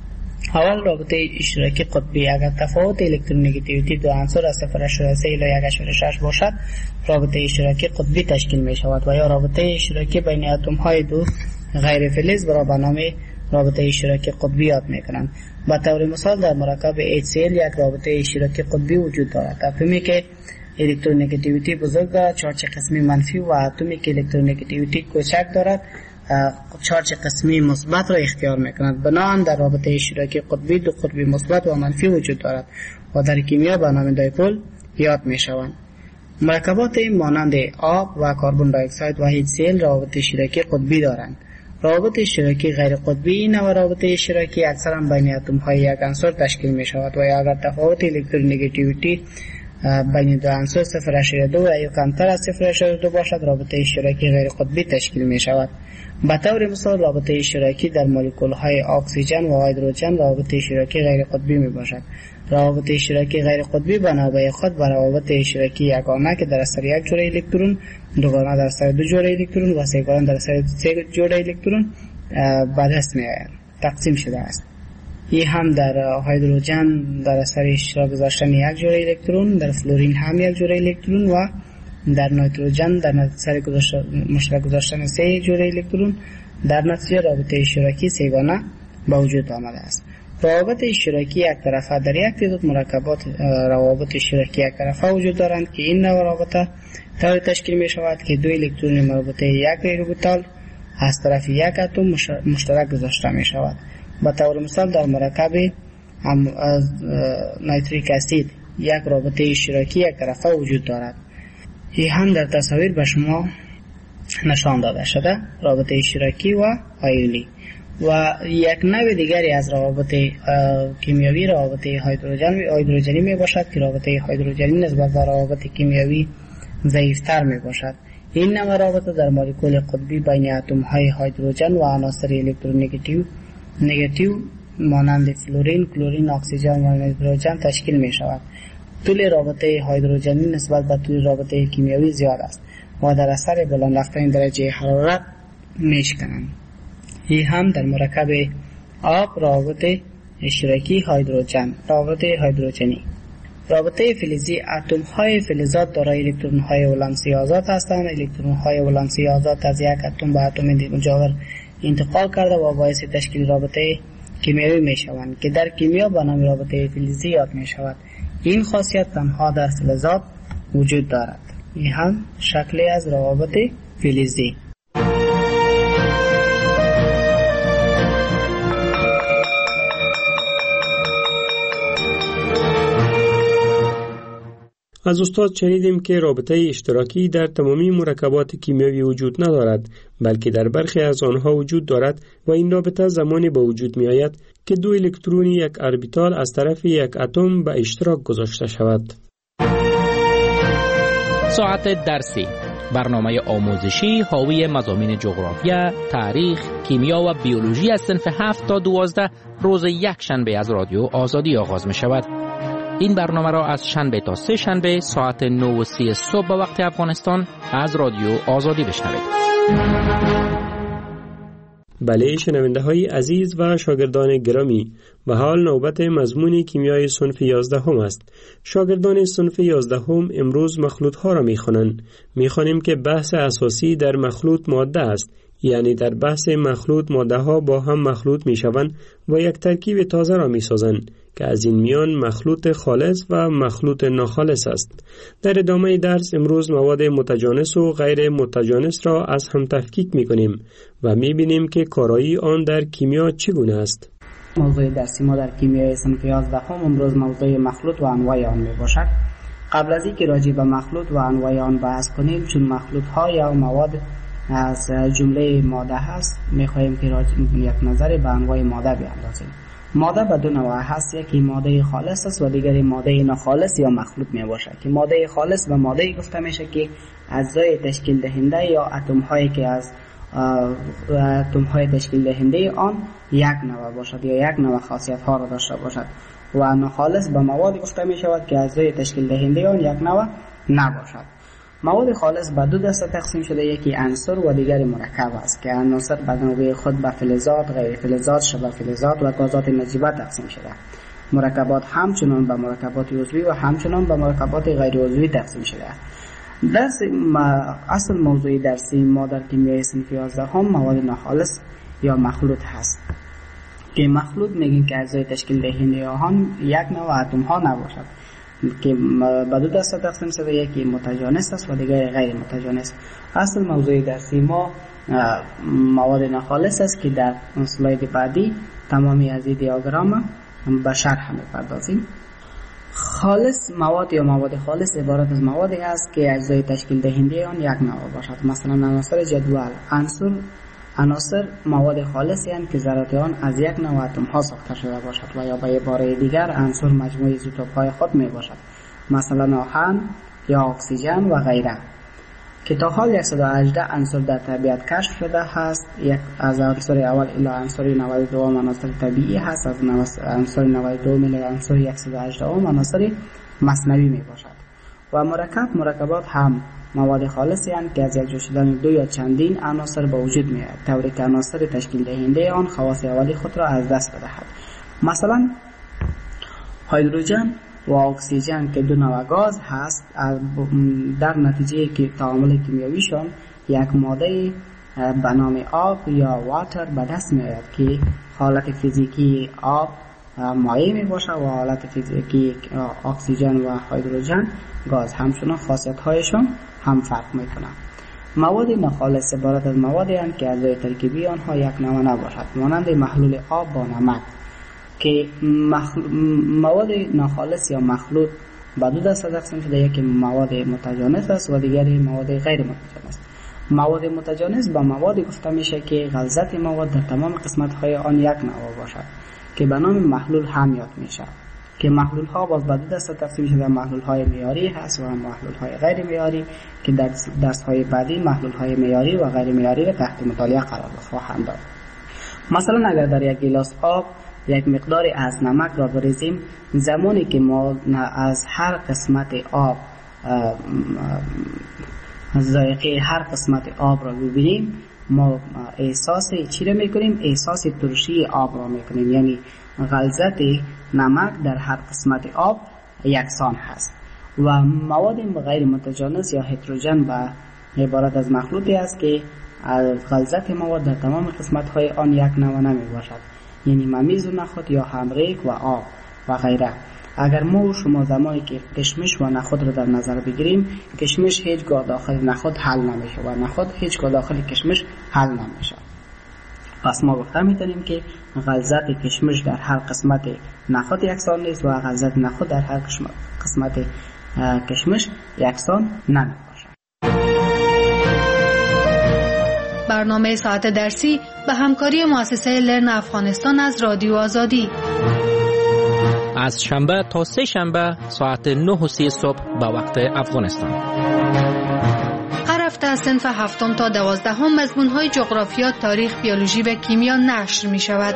اول رابطه اشتراکی قطبی، اگر تفاوت الکترونگیتیویتی دو عنصر از صفر اشاره سه الی یک اشاره شش باشد رابطه اشتراکی قطبی تشکیل می شود و یا رابطه اشتراکی بین اتم های دو غیر فلز را به نام رابطه اشتراکی قطبی یاد می کنند. به طور مثال در مرکب اچ سی ال یک رابطه اشتراکی قطبی وجود دارد. اتمی که الکترونگیتیویتی بزرگ دارد چارج قسمی منفی و اتمی که الکترونگیتیویتی کوچک دارد چارج قسمی مثبت را اختیار می‌کند. بنابراین در رابطه اشتراکی قطبی دو قطبی مثبت و منفی وجود دارد و در کیمیا به نام دایپول یاد می‌شوند. مرکبات مانند آب و کربن دی اکساید و اچ سی ال رابطه اشتراکی قطبی دارند. روابط اشتراکی غیر قطبی این نوع رابطه اشتراکی اکثرا بین اتم های یک عنصر تشکیل می‌شود و اگر تفاوت الکترونگیتیویتی بین دو عنصر صفر اشاره دو و یا کمتر از صفر اشاره دو باشد رابطه اشتراکی غیر قطبی تشکیل می‌شود. به طور مثال رابطه اشتراکی در مولکول های اکسیژن و هیدروژن رابطه اشتراکی غیر قطبی می باشد. روابط اشتراکی غیر قطبی بنابرای خود بر روابط اشتراکی یگانه که در اثر یک جوره الکترون، دوگانه در اثر دو جوره الکترون و سه‌گانه در اثر سه جوره الکترون به دست می‌آید تقسیم شده است. این هم در هیدروژن در اثر اشتراک گذاشتن یک جوره الکترون، در فلورین هم یک جوره الکترون و در نیتروژن در اثر مشترک گذاشتن سه جوره الکترون در نتیجه رابطه اشتراکی سه‌گانه به وجود آمده است. روابط اشتراکی یک طرفه در یک تعداد مرکبات روابط اشتراکی یک طرفه وجود دارند که این نوع رابطه طوری تشکیل می شود که دو الکترون مربوطه یک اوربیتال از طرف یک اتم مشترک گذاشته می شود. به طور مثال در مرکب نیتریک اسید یک رابطه اشتراکی یک طرفه وجود دارد. این هم در تصاویر به شما نشان داده شده رابطه اشتراکی و آیونی. و یک نوع دیگری از روابط کیمیایی روابط هیدروژن هیدروژنی می باشد که رابطه هیدروژنی نسبت به روابط کیمیایی ضعیفتر می باشد. این نوع رابطه در مولکول قطبی بین اتم های هیدروژن و عناصر الکترونگیتیو نگاتیو مانند فلورین، کلورین، اکسیژن و نیتروژن تشکیل می شود. طول رابطه هیدروژنی نسبت به طول رابطه کیمیایی زیاد است و در اثر بلند رفتن درجه حرارت می شکنند. این هم در مرکب آب روابط اشتراکی هیدروژن روابط هیدروژنی. رابطه فلزی اتم های فلزات دارای الکترون های ولانسی آزاد هستند. الکترون های ولانسی آزاد از یک اتم به اتم مجاور انتقال کرده و باعث تشکیل رابطه کیمیایی می شوند که در کیمیا به نام رابطه فلزی یاد می شود. این خاصیت تنها در فلزات وجود دارد. این هم شکلی از روابط فلزی. از استاد شنیدیم که رابطه اشتراکی در تمامی مرکبات کیمیایی وجود ندارد بلکه در برخی از آنها وجود دارد و این رابطه زمانی به وجود می آید که دو الکترون یک اربیتال از طرف یک اتم به اشتراک گذاشته شود. ساعت درسی برنامه آموزشی حاوی مضامین جغرافیا، تاریخ، کیمیا و بیولوژی از صنف هفت تا دوازده روز یک شنبه از رادیو آزادی آغاز می شود. این برنامه را از شنبه تا سه شنبه ساعت نه و سی صبح به وقت افغانستان از رادیو آزادی بشنوید. بله شنونده های عزیز و شاگردان گرامی، و حال نوبت مضمون کیمیای صنف یازده هم است. شاگردان صنف یازده هم امروز مخلوط ها را می خوانند. می خوانیم که بحث اساسی در مخلوط ماده است، یعنی در بحث مخلوط ماده ها با هم مخلوط می شوند و یک ترکیب تازه را می سازند که از این میان مخلوط خالص و مخلوط ناخالص است. در ادامه درس امروز مواد متجانس و غیر متجانس را از هم تفکیک می کنیم و می بینیم که کارایی آن در کیمیا چگونه است. موضوع درسی ما در کیمیای صنف یازده هم امروز موضوع مخلوط و انواع آن می باشد. قبل از اینکه راجع به مخلوط و انواع آن بحث کنیم، چون مخلوط ها یا مواد از جمله ماده هست، میخواهیم که راجع یک نظر به انواع ماده بیاندازیم. ماده به دو نوع هست، یکی ماده خالص است و دیگری ماده ناخالص یا مخلوط می باشد. که ماده خالص و ماده گفته میشه که اجزای تشکیل دهنده یا اتم هایی که از اتم های تشکیل دهنده آن یک نوع باشد یا یک نوع خاصیت ها را داشته باشد. و ناخالص به مواد گفته می شود که اجزای تشکیل دهنده آن یک نوع نباشد. مواد خالص به دو دسته تقسیم شده، یکی عنصر و دیگری مرکب است که عناصر به نوبه خود به فلزات، غیر فلزات، شبه فلزات و گازات نجیبه تقسیم شده. مرکبات همچنان به مرکبات عضوی و همچنان به مرکبات غیر عضوی تقسیم شده. درس اصل موضوع درسی ما در کیمیای صنف یازده هم مواد ناخالص یا مخلوط هست که مخلوط میگیم که اجزای تشکیل دهنده آن یک نوع اتم ها نباشد که به دو دسته تقسیم شده، یکی متجانس است و دیگری غیر متجانس. اصل موضوع درسی ما مواد ناخالص است که در اسلاید بعدی تمامی از این دیاگرام به شرح می‌پردازیم. خالص مواد یا مواد خالص عبارت از موادی است که اجزای تشکیل دهنده آن یک نوع باشد. مثلا عناصر جدول عنصر عناصر مواد خالصی هستند که ذرات آن از یک نوع اتم ها ساخته شده باشد و یا به عباره دیگر عنصر مجموعه ایزوتوپ های خود می باشد، مثلا آهن یا اکسیژن و غیره. که تا حال صد و هجده عنصر در طبیعت کشف شده هست. یک از عنصر اول الی عنصر نود و دو عناصر طبیعی هست، از عنصر نود و دو الی عنصر صد و هجده عناصر مصنوعی می باشد. و مرکب مرکبات هم مواد خالصی هستند که از یک جا شدن دو یا چندین عناصر به وجود می آید، طوری که عناصر تشکیل دهنده آن خواص اولی خود را از دست بدهد. مثلا هیدروژن و اکسیژن که دو نوع گاز هست، در نتیجه که تعامل کیمیاییشان یک ماده به نام آب یا واتر به دست می آید که حالت فیزیکی آب مایع می باشد و حالت فیزیکی اکسیژن و هیدروژن گاز. همچنان خاصیت هایشان هم فرق می کنند. مواد ناخالص عبارت از موادی هستند که اجزای ترکیبی آنها یک نوع نباشد، مانند محلول آب با نمک. که مخل... مواد ناخالص یا مخلوط به دو دسته تقسیم شده، یکی مواد متجانس است و دیگری مواد غیر متجانس. مواد متجانس با مواد گفته میشه که غلظت مواد در تمام قسمت های آن یک نوع باشد که به نام محلول هم یاد میشه. که محلول ها باز به دو دسته تقسیم شده، محلول های معیاری هست و محلول های غیر معیاری که در درس های بعدی محلول های معیاری و غیر معیاری را تحت مطالعه قرار خواهند داد. مثلا اگر در یک گیلاس آب یک مقدار از نمک را بریزیم، زمانی که ما از هر قسمت آب ذائقه هر قسمت آب را ببینیم، ما احساس چی را میکنیم؟ احساس ترشی آب را میکنیم. یعنی غلظت نمک در هر قسمت آب یکسان هست. و مواد غیر متجانس یا هتروژن به عبارت از مخلوطی است که غلظت مواد در تمام قسمت های آن یک نوع نمی باشد، یعنی ممیز و نخود یا همریک و آب و غیره. اگر ما و شما زمانی که کشمش و نخود را در نظر بگیریم، کشمش هیچگاه داخل نخود حل نمیشه و نخود هیچگاه داخل کشمش حل نمیشه. پس ما گفته میتونیم که غلظت کشمش در هر قسمت نخود یکسان نیست و غلظت نخود در هر قسمت کشمش یکسان نمیباشد. برنامه ساعت درسی به همکاری مؤسسه لرن افغانستان از رادیو آزادی از شنبه تا سه شنبه ساعت نه و سی صبح به وقت افغانستان. هر هفته از صنف هفتم تا دوازدهم مضمون‌های جغرافیا، تاریخ، بیولوژی و کیمیا نشر می شود.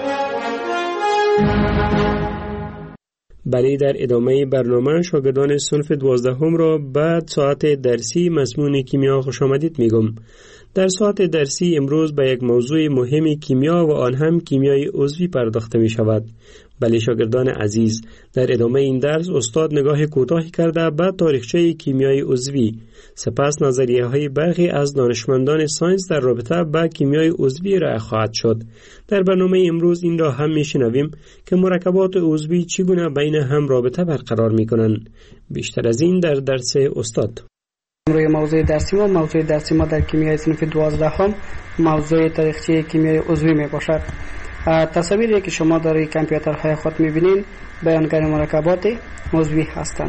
بله، در ادامه برنامه شاگردان صنف دوازدهم را بعد ساعت درسی مضمون کیمیا خوش آمدید میگم. در ساعت درسی امروز به یک موضوع مهم کیمیا و آن هم کیمیای عضوی پرداخته می شود. بله شاگردان عزیز، در ادامه این درس استاد نگاه کوتاهی کرده به تاریخچه کیمیای عضوی، سپس نظریه های برخی از دانشمندان ساینس در رابطه با کیمیای عضوی ارائه خواهد شد. در برنامه امروز این را هم میشنویم که مرکبات عضوی چگونه بین هم رابطه برقرار میکنند. بیشتر از این در درس استاد. روی موضوع درسی ما موضوع درسی ما در کیمیای صنف دوازدهم موضوع تاریخچه کیمیای عضوی می باشد. تصاویری که شما در کامپیوترهای خود می‌بینید بیانگر مرکبات عضوی هستند.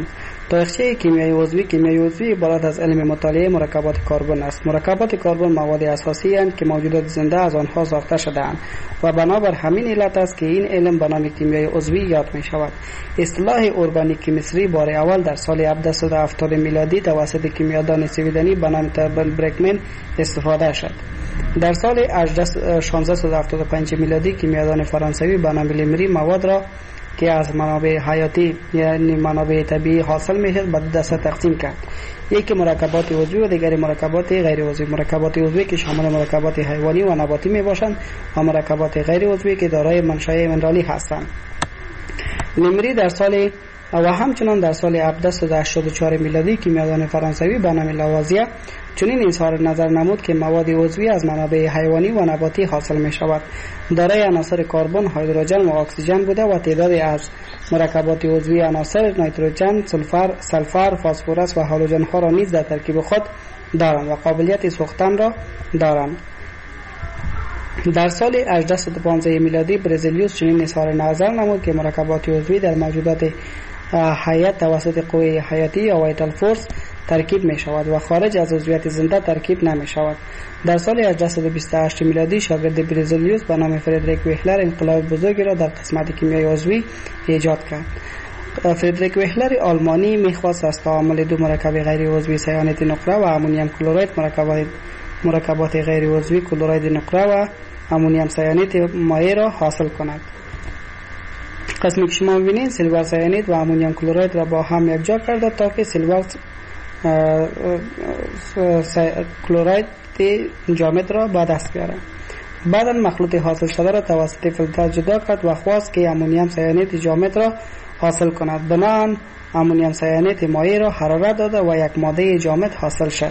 تاریخچه کیمیای عضوی. کیمیای عضوی عبارت از علم مطالعه مرکبات کربن است. مرکبات کربن مواد اساسی اند که موجودات زنده از آنها ساخته شده‌اند و بنابر همین علت است که این علم به نام کیمیای عضوی یاد می شود. اصطلاح ارگانیک کیمستری بار اول در سال هفتصد و هفتاد میلادی توسط کیمیادان سویدنی به نام تربن برکمن استفاده شد. در سال شانزده و هفتاد و پنج میلادی کیمیادان فرانسوی به نام لیمری مواد را که از منابع حیاتی یعنی منابع طبیعی حاصل میشد به دو دسته تقسیم کرد. یکی مرکبات عضوی و دیگری مرکبات غیر عضوی. مرکبات عضوی که شامل مرکبات حیوانی و نباتی می باشند و مرکبات غیر عضوی که دارای منشأ منرالی هستند. لیمری در سال و همچنان در سال هفتصد و هشتاد و چهار میلادی کیمیادان فرانسوی به نام لاوازیه چنین اظهار نظر نمود که مواد عضوی از منابع حیوانی و نباتی حاصل می شود. دارای عناصر کربن، هیدروژن و اکسیژن بوده و تعدادی از مرکبات عضوی عناصر نیتروژن، سلفر، سلفر، فسفرس و هالوژن ها را نیز در ترکیب خود دارند و قابلیت سوختن را دارند. در سال هجده و پانزده میلادی برزیلیوس چنین اظهار نظر نمود که مرکبات عضوی در موجودات حیات توسط قوه حیاتی یا وایتال فورس ترکیب می شود و خارج از عضویت زنده ترکیب نمی شود. در سال هجده و بیست و هشت میلادی شاگرد برزیلیوس به نام فردریک ویهلر انقلاب بزرگی را در قسمت کیمیای عضوی ایجاد کرد. فردریک ویهلر آلمانی میخواست از تعامل دو مرکب غیر عضوی سیانید نقره و امونیم کلورید مرکبات مرکبات غیر عضوی کلورید نقره و امونیم سیانید مایع را حاصل کند. قسمی که شما می‌بینید سیلور سیانید و امونیم کلورید را با هم یکجا کرده تا که سیلور کلورید جامد را به دست بیاره. بعدا مخلوط حاصل شده را توسط فیلتر جدا کرد و خواست که امونیم سیانید جامد را حاصل کند. بنابراین امونیم سیانید مایع را حرارت داده و یک ماده جامد حاصل شد.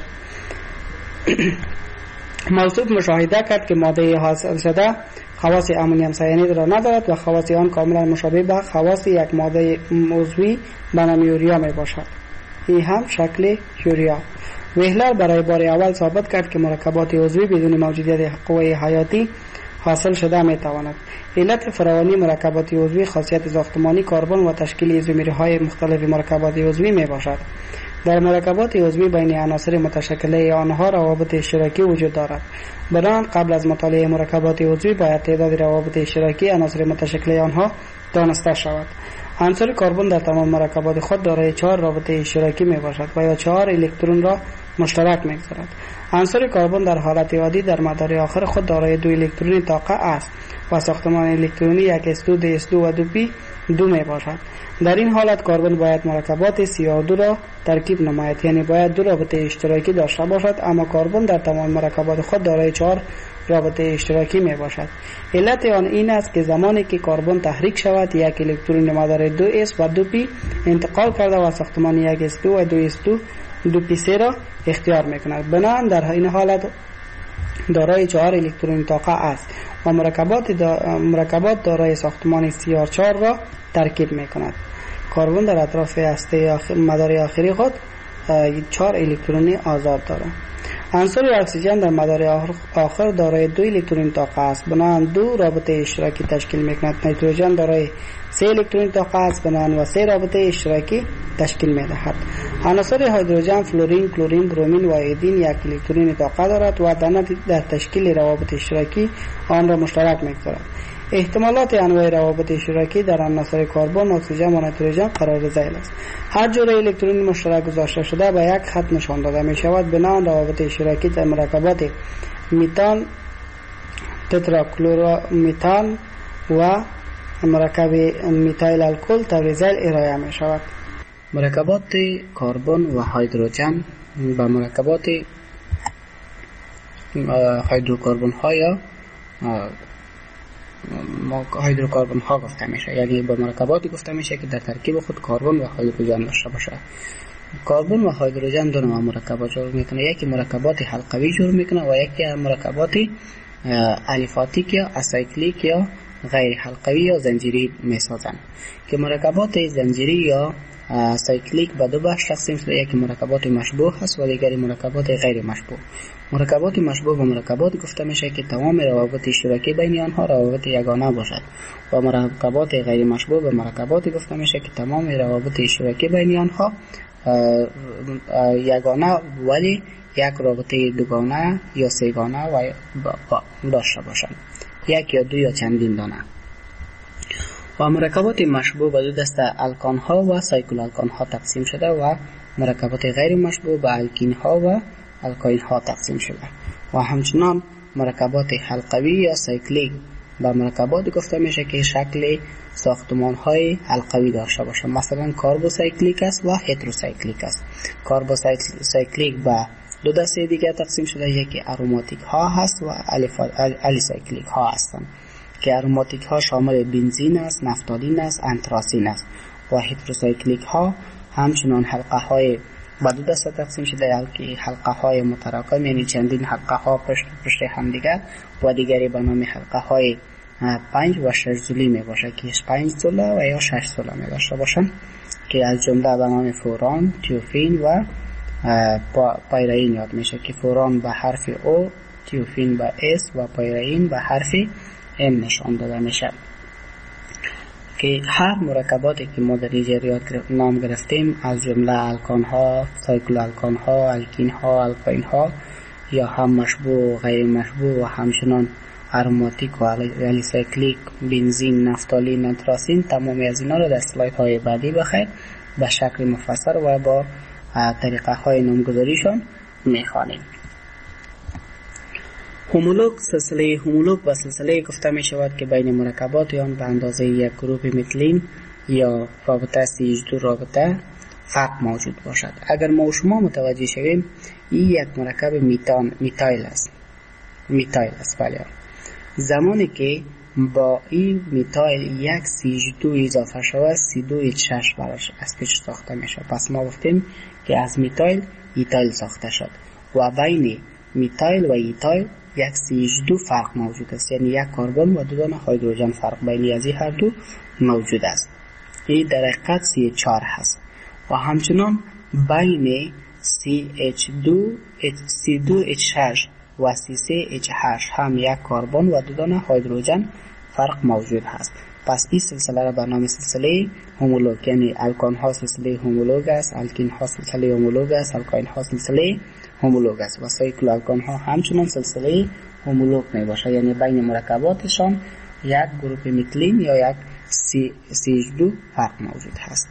موصوف مشاهده کرد که ماده حاصل شده خواص امونیم سیانید را ندارد و خواص آن کاملا مشابه به خواص یک ماده عضوی به نام یوریا می باشد. این هم شکل یوریا. ویهلر برای بار اول ثابت کرد که مرکبات عضوی بدون موجودیت قوه حیاتی حاصل شده می تواند. علت فراوانی مرکبات عضوی خاصیت ساختمانی کربن و تشکیل ایزومرهای مختلف مرکبات عضوی می باشد. در مرکبات عضوی بین عناصر متشکله آنها روابط اشتراکی وجود دارد. بنابراین قبل از مطالعه مرکبات عضوی باید تعداد روابط اشتراکی عناصر متشکله آنها دانسته شود. عنصر کربن در تمام مرکبات خود دارای چهار رابطه اشتراکی می باشد و یا چهار الکترون را مشترک می‌گذارد. عنصر کربن در حالت عادی در مدار آخر خود دارای دو الکترون طاقه است و ساختمان الکترونی یک اس دو، دی اس دو و دو پی دو می باشد. در این حالت کربن باید مرکبات سی آر دو را ترکیب نماید، یعنی باید دو رابطه اشتراکی داشته باشد، اما کربن در تمام مرکبات خود دارای چهار رابطه اشتراکی می باشد. علت آن این است که زمانی که کربن تحریک شود یک الکترون مدار دو اس و دو پی انتقال کرده و ساختمان یک اس دو و دو اس دو دو پی سه را اختیار می کند. بنابراین در این حالت دارای چهار الکترون طاقه است و مرکبات دا مرکبات دارای ساختمان سی آر چهار را ترکیب می کند. کربن در اطراف هسته آخر مدار آخری خود چهار الکترون آزاد دارد. عنصر اکسیژن در مدار آخر دارای دو الکترون طاقه است، بنابراین دو رابطه اشتراکی تشکیل می کند. نیتروژن دارای سه الکترون طاقه است، بنابراین و سه رابطه اشتراکی تشکیل می دهد. عناصر هیدروژن، فلورین، کلورین، برومین و ایودین یک الکترون طاقه دارد و در تشکیل روابط اشتراکی آن را مشترک می گذارد. احتمالات انواع روابط اشتراکی در عناصر کربن، اکسیژن و نیتروژن قرار ذیل است. هر جور الکترون مشترک گذاشته شده به یک خط نشان داده می شود. بنابراین روابط اشتراکی در مرکبات میتان، تتراکلورومیتان و مرکب میتایل الکل طور ذیل ارائه می شود. مرکبات کربن و هیدروژن با مرکبات هیدروکربن ها یا هیدروکربن ها گفته میشه، یعنی با مرکباتی گفته میشه که در ترکیب خود کربن و هیدروژن داشته باشه. کربن و هیدروژن دو نوع مرکبات جور میکنه، یکی مرکبات حلقوی جور میکنه و یکی مرکبات الیفاتیک یا اسایکلیک یا غیر حلقوی یا زنجیری میسازن. که مرکبات زنجیری یا سایکلیک به دو بخش تقسیم شده، یکی مرکبات مشبوه هست و دیگری مرکبات غیر مشبوه. مرکبات مشبوه و مرکبات گفته میشه که تمام روابط اشتراکی بین آنها روابط یگانه باشد و مرکبات غیر مشبوه و مرکبات گفته میشه که تمام روابط اشتراکی بین آنها یگانه ولی یک رابطه دوگانه یا سه‌گانه و داشته باشند، یک یا دو یا چندین دانه. و مرکبات مشبوه به دو دسته الکان ها و سایکل الکان ها تقسیم شده و مرکبات غیر مشبوه به الکین ها و الکاین ها تقسیم شده. و همچنان مرکبات حلقوی یا سایکلیک به مرکبات گفته میشه که شکل ساختمان های حلقوی داشته باشه، مثلا کاربوسایکلیک است و هتروسایکلیک است. کاربوسایکلیک به دو دسته دیگر تقسیم شده، یکی اروماتیک ها هست و الیسایکلیک ها هستند که اروماتیک ها شامل بنزین است، نفتالین است، انتراسین است. و هتروسایکلیک ها همچنان حلقه های به دو دسته تقسیم شده، که حلقه های متراکم یعنی چندین حلقه ها پشت پشت هم دیگر و دیگری به نام حلقه های پنج و شش زولی می باشه که پنج زوله و یا شش زوله می داشته باشن که از جمله به نام فوران، تیوفین و پایرین یاد میشه که فوران به حرف او، تیوفین به اس و پایرین به حرف ام نشان داده میشه. که هر مرکباتی که ما در اینجا نام گرفتیم از جمله الکان ها، سایکل الکان ها، الکین ها، الکاین ها یا هم مشبوه و غیر مشبوه و همچنان اروماتیک و الیسایکلیک، بنزین، نفتالین، انتراسین، تمامی از اینا رو در اسلاید های بعدی بخیر به شکل مفصل و با طریقه های نامگذاریشان میخوانیم. هومولوگ، سلسله هومولوگ و سلسله گفته می شود که بین مرکبات آن به اندازه یک گروپ متلین یا رابطه سی اچ دو رابطه فرق موجود باشد. اگر ما و شما متوجه شویم این یک مرکب میتان میتایل است. میتایل است بله. زمانی که با این میتایل یک سی اچ دو اضافه شود سی دو اچ شش براش از پیش ساخته میشه. پس ما گفتیم که از میتایل ایتایل ساخته شد و بین میتایل و ایتایل یک سی اچ دو فرق موجود است، یعنی یک کربن و دو دانه هیدروژن فرق بین از این هر دو موجود است. این در حقیقت سی اچ چهار هست و همچنان بین سی اچ دو سی دو اچ شش و سی سه اچ هشت هم یک کربن و دو دانه هیدروژن فرق موجود هست. پس این سلسله را به نام سلسله هومولوگ، یعنی الکان ها سلسله هومولوگ است، الکین ها سلسله هومولوگ است، الکاین ها سلسله هومولوگ است و سایکل الکان ها همچنان سلسله هومولوگ می باشه، یعنی بین مرکباتشان یک گروپ متلین یا یک سی اچ دو فرق موجود هست.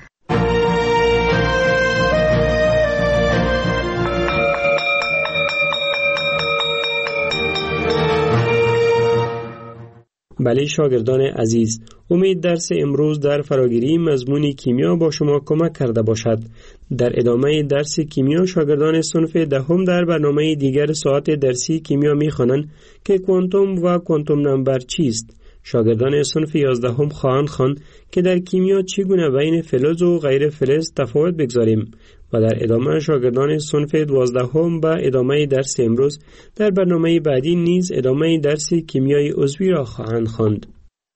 بله شاگردان عزیز، امید درس امروز در فراگیری مضمون کیمیا با شما کمک کرده باشد. در ادامه درس کیمیا شاگردان صنف دهم در برنامه دیگر ساعت درسی کیمیا می‌خوانند که کوانتوم و کوانتوم نمبر چیست. شاگردان صنف یازدهم خواهند خواند که در کیمیا چگونه بین فلز و غیر فلز تفاوت بگذاریم و در ادامه شاگردان صنف دوازدهم با ادامه درس امروز در برنامه بعدی نیز ادامه درس کیمیای عضوی را خواهند خواند.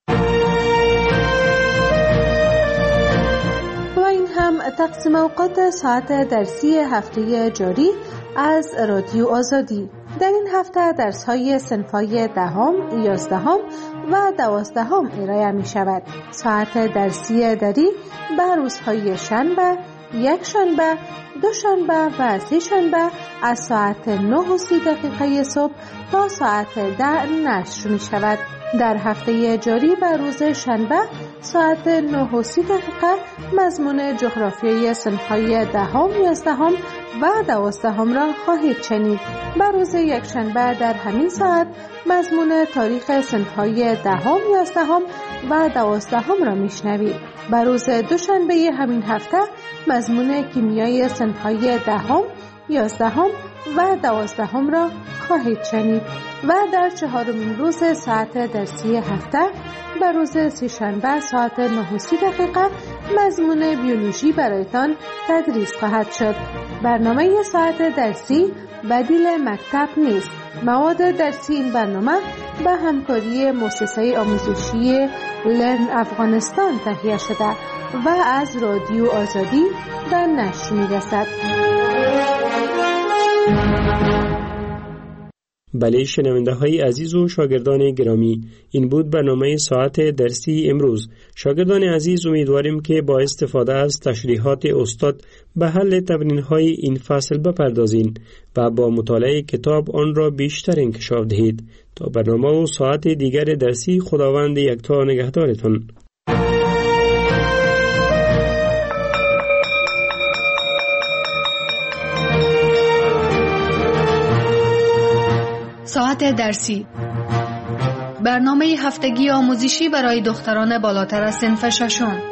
و این هم تقسیم اوقات ساعت درسی هفته جاری از رادیو آزادی. در این هفته درس‌های صنف‌های دهم، یازدهم و دوازدهم ارائه می شود. ساعت درسی دری به روزهای شنبه، یک شنبه، دو شنبه و سه شنبه از ساعت نه و سی دقیقه صبح تا ساعت ده نشر می شود. در هفته جاری به روز شنبه ساعت نه و سی دقیقه مضمون جغرافیای صنف‌های دهم، یازدهم و دوازدهم را خواهید شنید. به روز یک شنبه در همین ساعت مضمون تاریخ صنف‌های دهم، یازدهم و دوازدهم را میشنوید. به روز دوشنبه همین هفته مضمون کیمیای صنف‌های دهم، یازدهم و دوازدهم را خواهید شنید و در چهارمین روز ساعت درسی هفته به روز سه‌شنبه ساعت نه و سی دقیقه مضمون بیولوژی برایتان تدریس خواهد شد. برنامه ساعت درسی بدیل مکتب نیست. مواد درسی این برنامه به همکاری مؤسسه آموزشی لرن افغانستان تهیه شده و از رادیو آزادی به نشر می‌رسد. بله شنونده های عزیز و شاگردان گرامی، این بود برنامه ساعت درسی امروز. شاگردان عزیز، امیدواریم که با استفاده از تشریحات استاد به حل تمرین های این فصل بپردازین و با مطالعه کتاب آن را بیشتر انکشاف دهید. تا برنامه و ساعت دیگر درسی، خداوند یکتا نگهدارتان. ساعت درسی، برنامه هفتگی آموزشی برای دختران بالاتر از صنف ششم.